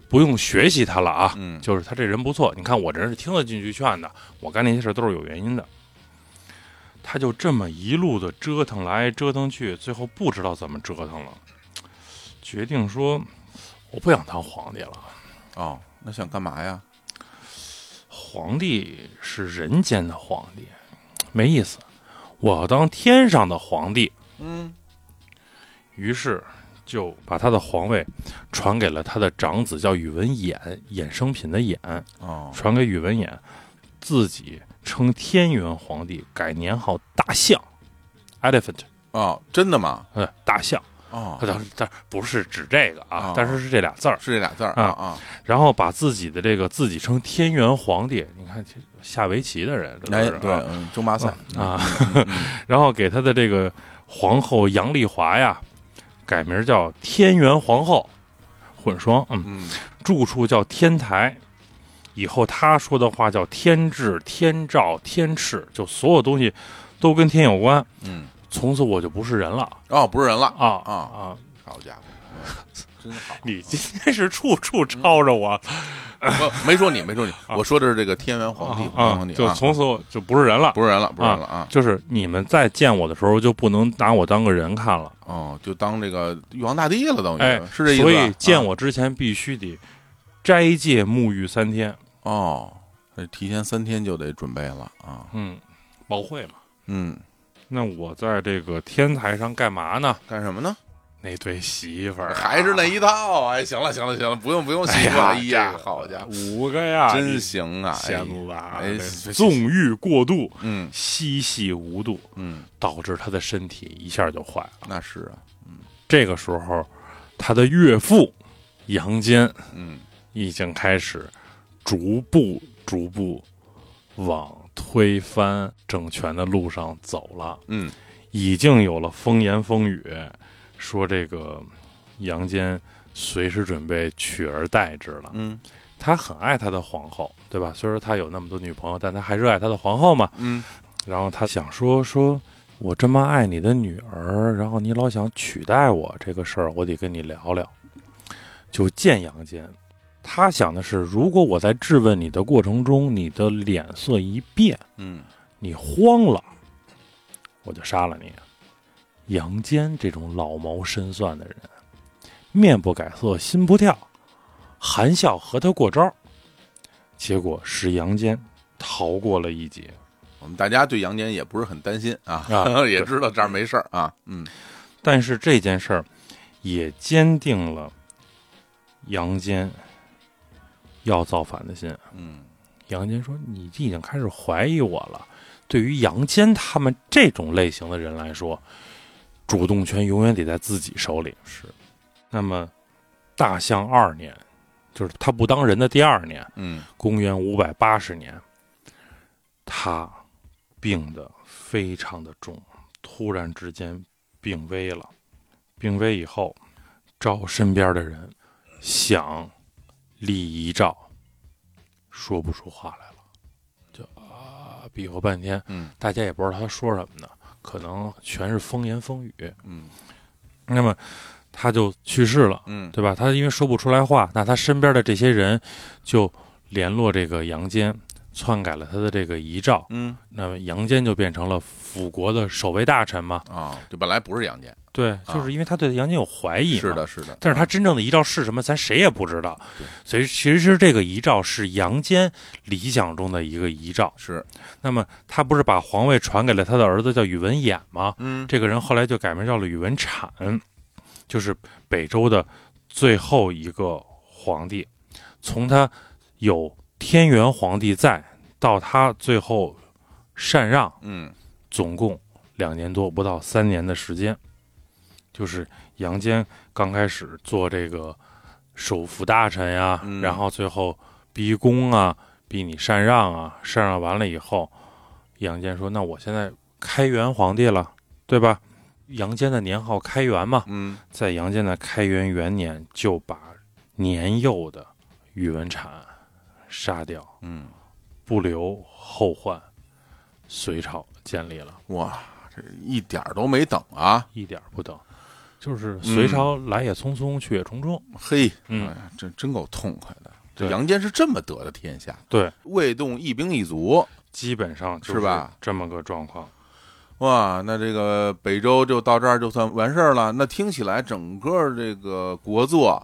不用学习他了啊， 嗯， 就是他这人不错，你看我这人是听得进去劝的，我干那些事都是有原因的。他就这么一路的折腾来折腾去，最后不知道怎么折腾了，决定说我不想当皇帝了。 哦，那想干嘛呀？ 皇帝是人间的皇帝，没意思，我要当天上的皇帝。 嗯， 于是就把他的皇位传给了他的长子，叫宇文衍，衍生品的衍，传给宇文衍，自己称天元皇帝，改年号大象 ，elephant。 哦，真的吗？ 大象。 哦， 但不是指这个啊，但是是这俩字儿， 是这俩字儿啊。然后把自己的这个自己称天元皇帝，你看下围棋的人， 哎，对，争霸赛啊。然后给他的这个皇后杨丽华呀，改名叫天元皇后，混双，住处叫天台。以后他说的话叫天志、天照、天翅，就所有东西都跟天有关。从此我就不是人了。 哦，不是人了啊！ 好家伙，真好！ 你今天是处处抄着我， 没说你，我说的是这个天元皇帝就从此我就不是人了， 不是人了啊！ 就是你们再见我的时候，就不能拿我当个人看了。 哦，就当这个玉皇大帝了，等于是这意思。 所以见我之前必须得斋戒沐浴3天。 哦，提前3天就得准备了啊。 保会嘛。 那我在这个天台上干嘛呢？ 干什么呢？ 那对媳妇儿还是那一套。哎，行了，不用媳妇儿。哎呀，好家伙 ，5个呀， 真行啊！ 羡慕吧？ 纵欲过度，嬉戏无度，导致他的身体一下就坏了。 那是啊， 这个时候，他的岳父杨坚，已经开始逐步往推翻政权的路上走了。已经有了风言风语，说这个杨坚随时准备取而代之了。他很爱他的皇后，对吧？虽说他有那么多女朋友，但他还热爱他的皇后嘛。然后他想说我这么爱你的女儿，然后你老想取代我，这个事儿我得跟你聊聊。就见杨坚，他想的是，如果我在质问你的过程中，你的脸色一变，你慌了，我就杀了你。杨坚这种老谋深算的人，面不改色心不跳，含笑和他过招，结果使杨坚逃过了一劫。 我们大家对杨坚也不是很担心啊，也知道这儿没事儿啊。 但是这件事儿也坚定了杨坚要造反的心。杨坚说：“你已经开始怀疑我了。”对于杨坚他们这种类型的人来说，主动权永远得在自己手里。是。那么，大象2年，就是他不当人的第2年，公元580年，他病得非常的重，突然之间病危了。病危以后，找身边的人想立遗诏，说不出话来了，就比划半天，大家也不知道他说什么呢，可能全是风言风语。那么他就去世了，对吧？他因为说不出来话，那他身边的这些人就联络这个杨坚，篡改了他的这个遗诏。那么杨坚就变成了辅国的守卫大臣嘛。 就本来不是杨坚。 对，就是因为他对杨坚有怀疑嘛。 是的。 但是他真正的遗诏是什么，咱谁也不知道。所以其实这个遗诏是杨坚理想中的一个遗诏。 是。 那么他不是把皇位传给了他的儿子叫宇文衍吗？这个人后来就改名叫了宇文阐，就是北周的最后一个皇帝。从他有天元皇帝在到他最后禅让，总共2年多，不到3年的时间。就是杨坚刚开始做这个首辅大臣呀，然后最后逼宫啊，逼你禅让啊，禅让完了以后，杨坚说：“那我现在开元皇帝了，对吧？”杨坚的年号开元嘛，在杨坚的开元元年就把年幼的宇文阐杀掉，不留后患，隋朝建立了。 哇，这一点都没等啊， 一点不等。 就是隋朝来也匆匆，去也匆匆。 嘿，哎呀，这真够痛快的。这杨坚是这么得的天下， 对， 未动一兵一卒， 基本上是吧？ 这么个状况。 哇，那这个北周就到这儿就算完事儿了。那听起来整个这个国祚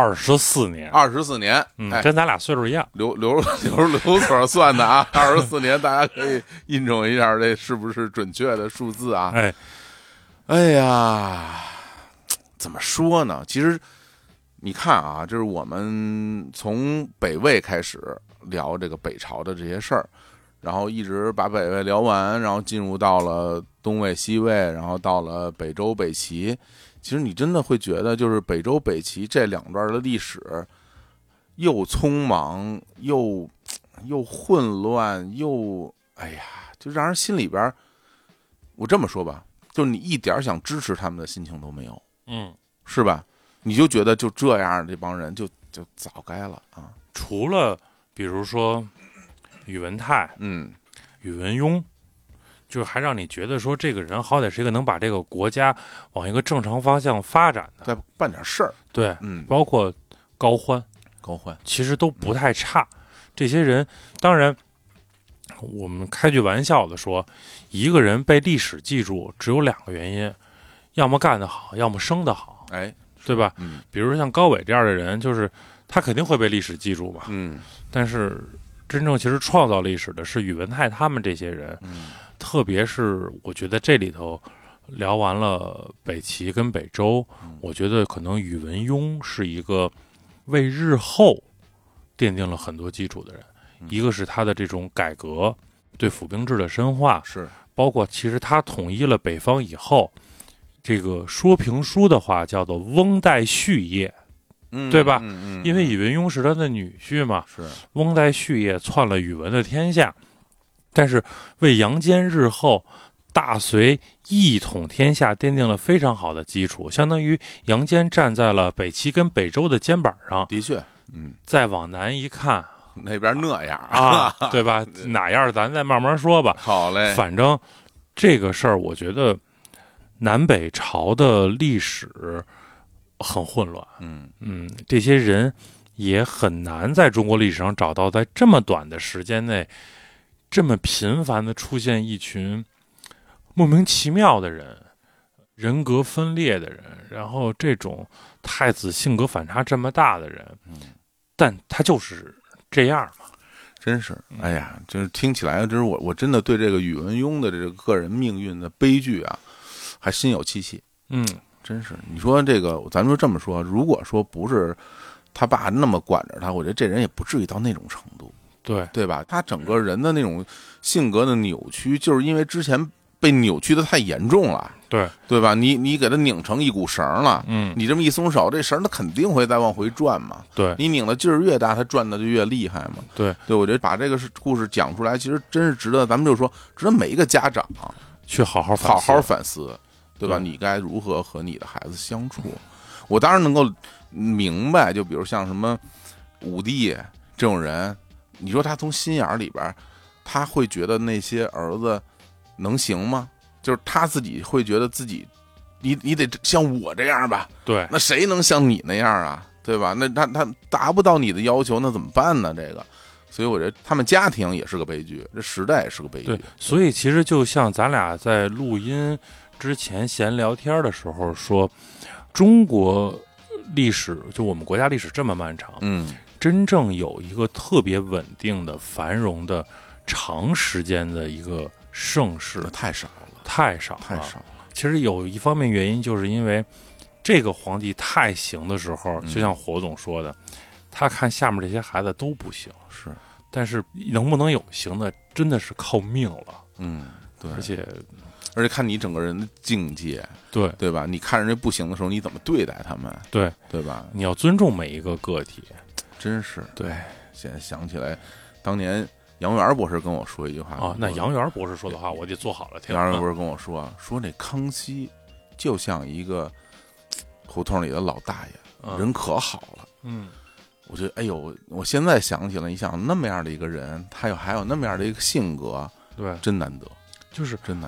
24年 ，24年， 跟咱俩岁数一样， 刘所算的啊，24年，大家可以印证一下这是不是准确的数字啊？哎呀，怎么说呢？其实你看啊，就是我们从北魏开始聊这个北朝的这些事儿。然后一直把北魏聊完，然后进入到了东魏、西魏，然后到了北周、北齐。其实你真的会觉得，就是北周、北齐这两段的历史，又匆忙，又混乱，又哎呀，就让人心里边，我这么说吧，就是你一点想支持他们的心情都没有，是吧？你就觉得就这样，这帮人就早该了啊。 除了比如说宇文泰，宇文邕，就还让你觉得说这个人好歹是一个能把这个国家往一个正常方向发展的， 再办点事儿。 对，包括高欢，其实都不太差。这些人，当然，我们开句玩笑的说，一个人被历史记住，只有2个原因，要么干得好，要么生得好，对吧？比如像高纬这样的人，就是他肯定会被历史记住嘛，但是真正其实创造历史的是宇文泰他们这些人，特别是我觉得这里头聊完了北齐跟北周，我觉得可能宇文邕是一个为日后奠定了很多基础的人，一个是他的这种改革，对府兵制的深化， 是包括其实他统一了北方以后，这个说评书的话叫做翁代续业。对吧？因为宇文邕是他的女婿嘛， 是翁代续业篡了宇文的天下，但是为杨坚日后大隋一统天下奠定了非常好的基础，相当于杨坚站在了北齐跟北周的肩膀上。 的确， 再往南一看， 那边那样啊，对吧？哪样咱再慢慢说吧。 好嘞， 反正这个事儿，我觉得南北朝的历史很混乱，这些人也很难在中国历史上找到在这么短的时间内这么频繁的出现一群莫名其妙的人，人格分裂的人，然后这种太子性格反差这么大的人，但他就是这样嘛， 真是，哎呀，就是听起来，就是我真的对这个宇文邕的这个个人命运的悲剧啊，还心有戚戚，真是，你说这个，咱们就这么说，如果说不是他爸那么管着他，我觉得这人也不至于到那种程度，对吧？他整个人的那种性格的扭曲，就是因为之前被扭曲的太严重了，对吧？你给他拧成一股绳了，你这么一松手，这绳它肯定会再往回转嘛，你拧的劲儿越大，它转的就越厉害嘛，对，我觉得把这个故事讲出来，其实真是值得，咱们就说，值得每一个家长去好好反思。对吧？你该如何和你的孩子相处？我当然能够明白，就比如像什么武帝这种人，你说他从心眼里边，他会觉得那些儿子能行吗？就是他自己会觉得自己，你得像我这样吧？ 对， 那谁能像你那样啊？对吧？那他达不到你的要求，那怎么办呢？这个。所以我觉得他们家庭也是个悲剧，这时代也是个悲剧。 对，所以其实就像咱俩在录音之前闲聊天的时候说，中国历史就我们国家历史这么漫长，真正有一个特别稳定的繁荣的长时间的一个盛世太少了。 其实有一方面原因就是因为这个皇帝太行的时候，就像火总说的，他看下面这些孩子都不行， 是， 但是能不能有行的真的是靠命了。 对， 而且看你整个人的境界， 对吧？你看人家不行的时候，你怎么对待他们？对吧？ 你要尊重每一个个体， 真是。 对， 现在想起来，当年杨元博士跟我说一句话那杨元博士说的话，我得做好了听。 杨元博士跟我说这康熙就像一个胡同里的老大爷，人可好了。我觉得，哎呦，我现在想起来，你想那么样的一个人，他还有那么样的一个性格， 对， 真难得， 就是真难得。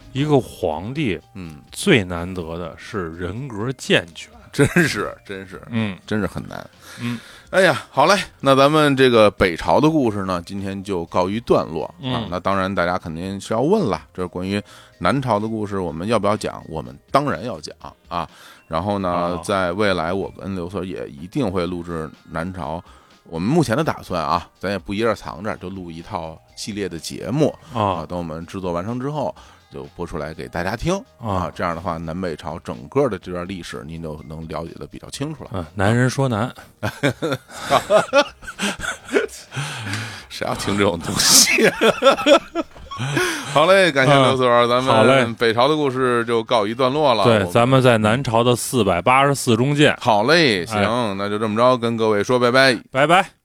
一个皇帝，最难得的是人格健全， 真是，真是很难。哎呀，好嘞，那咱们这个北朝的故事呢，今天就告一段落啊。那当然，大家肯定是要问了，这是关于南朝的故事，我们要不要讲？我们当然要讲啊。然后呢，在未来，我跟刘所也一定会录制南朝。我们目前的打算啊，咱也不一人藏着，就录一套系列的节目啊。等我们制作完成之后，就播出来给大家听啊。这样的话，南北朝整个的这段历史，您就能了解的比较清楚了。 男人说难， 谁要听这种东西？好嘞，感谢刘所，咱们北朝的故事就告一段落了。 对，咱们在南朝的484中见。 好嘞，行，那就这么着，跟各位说拜拜， 拜拜。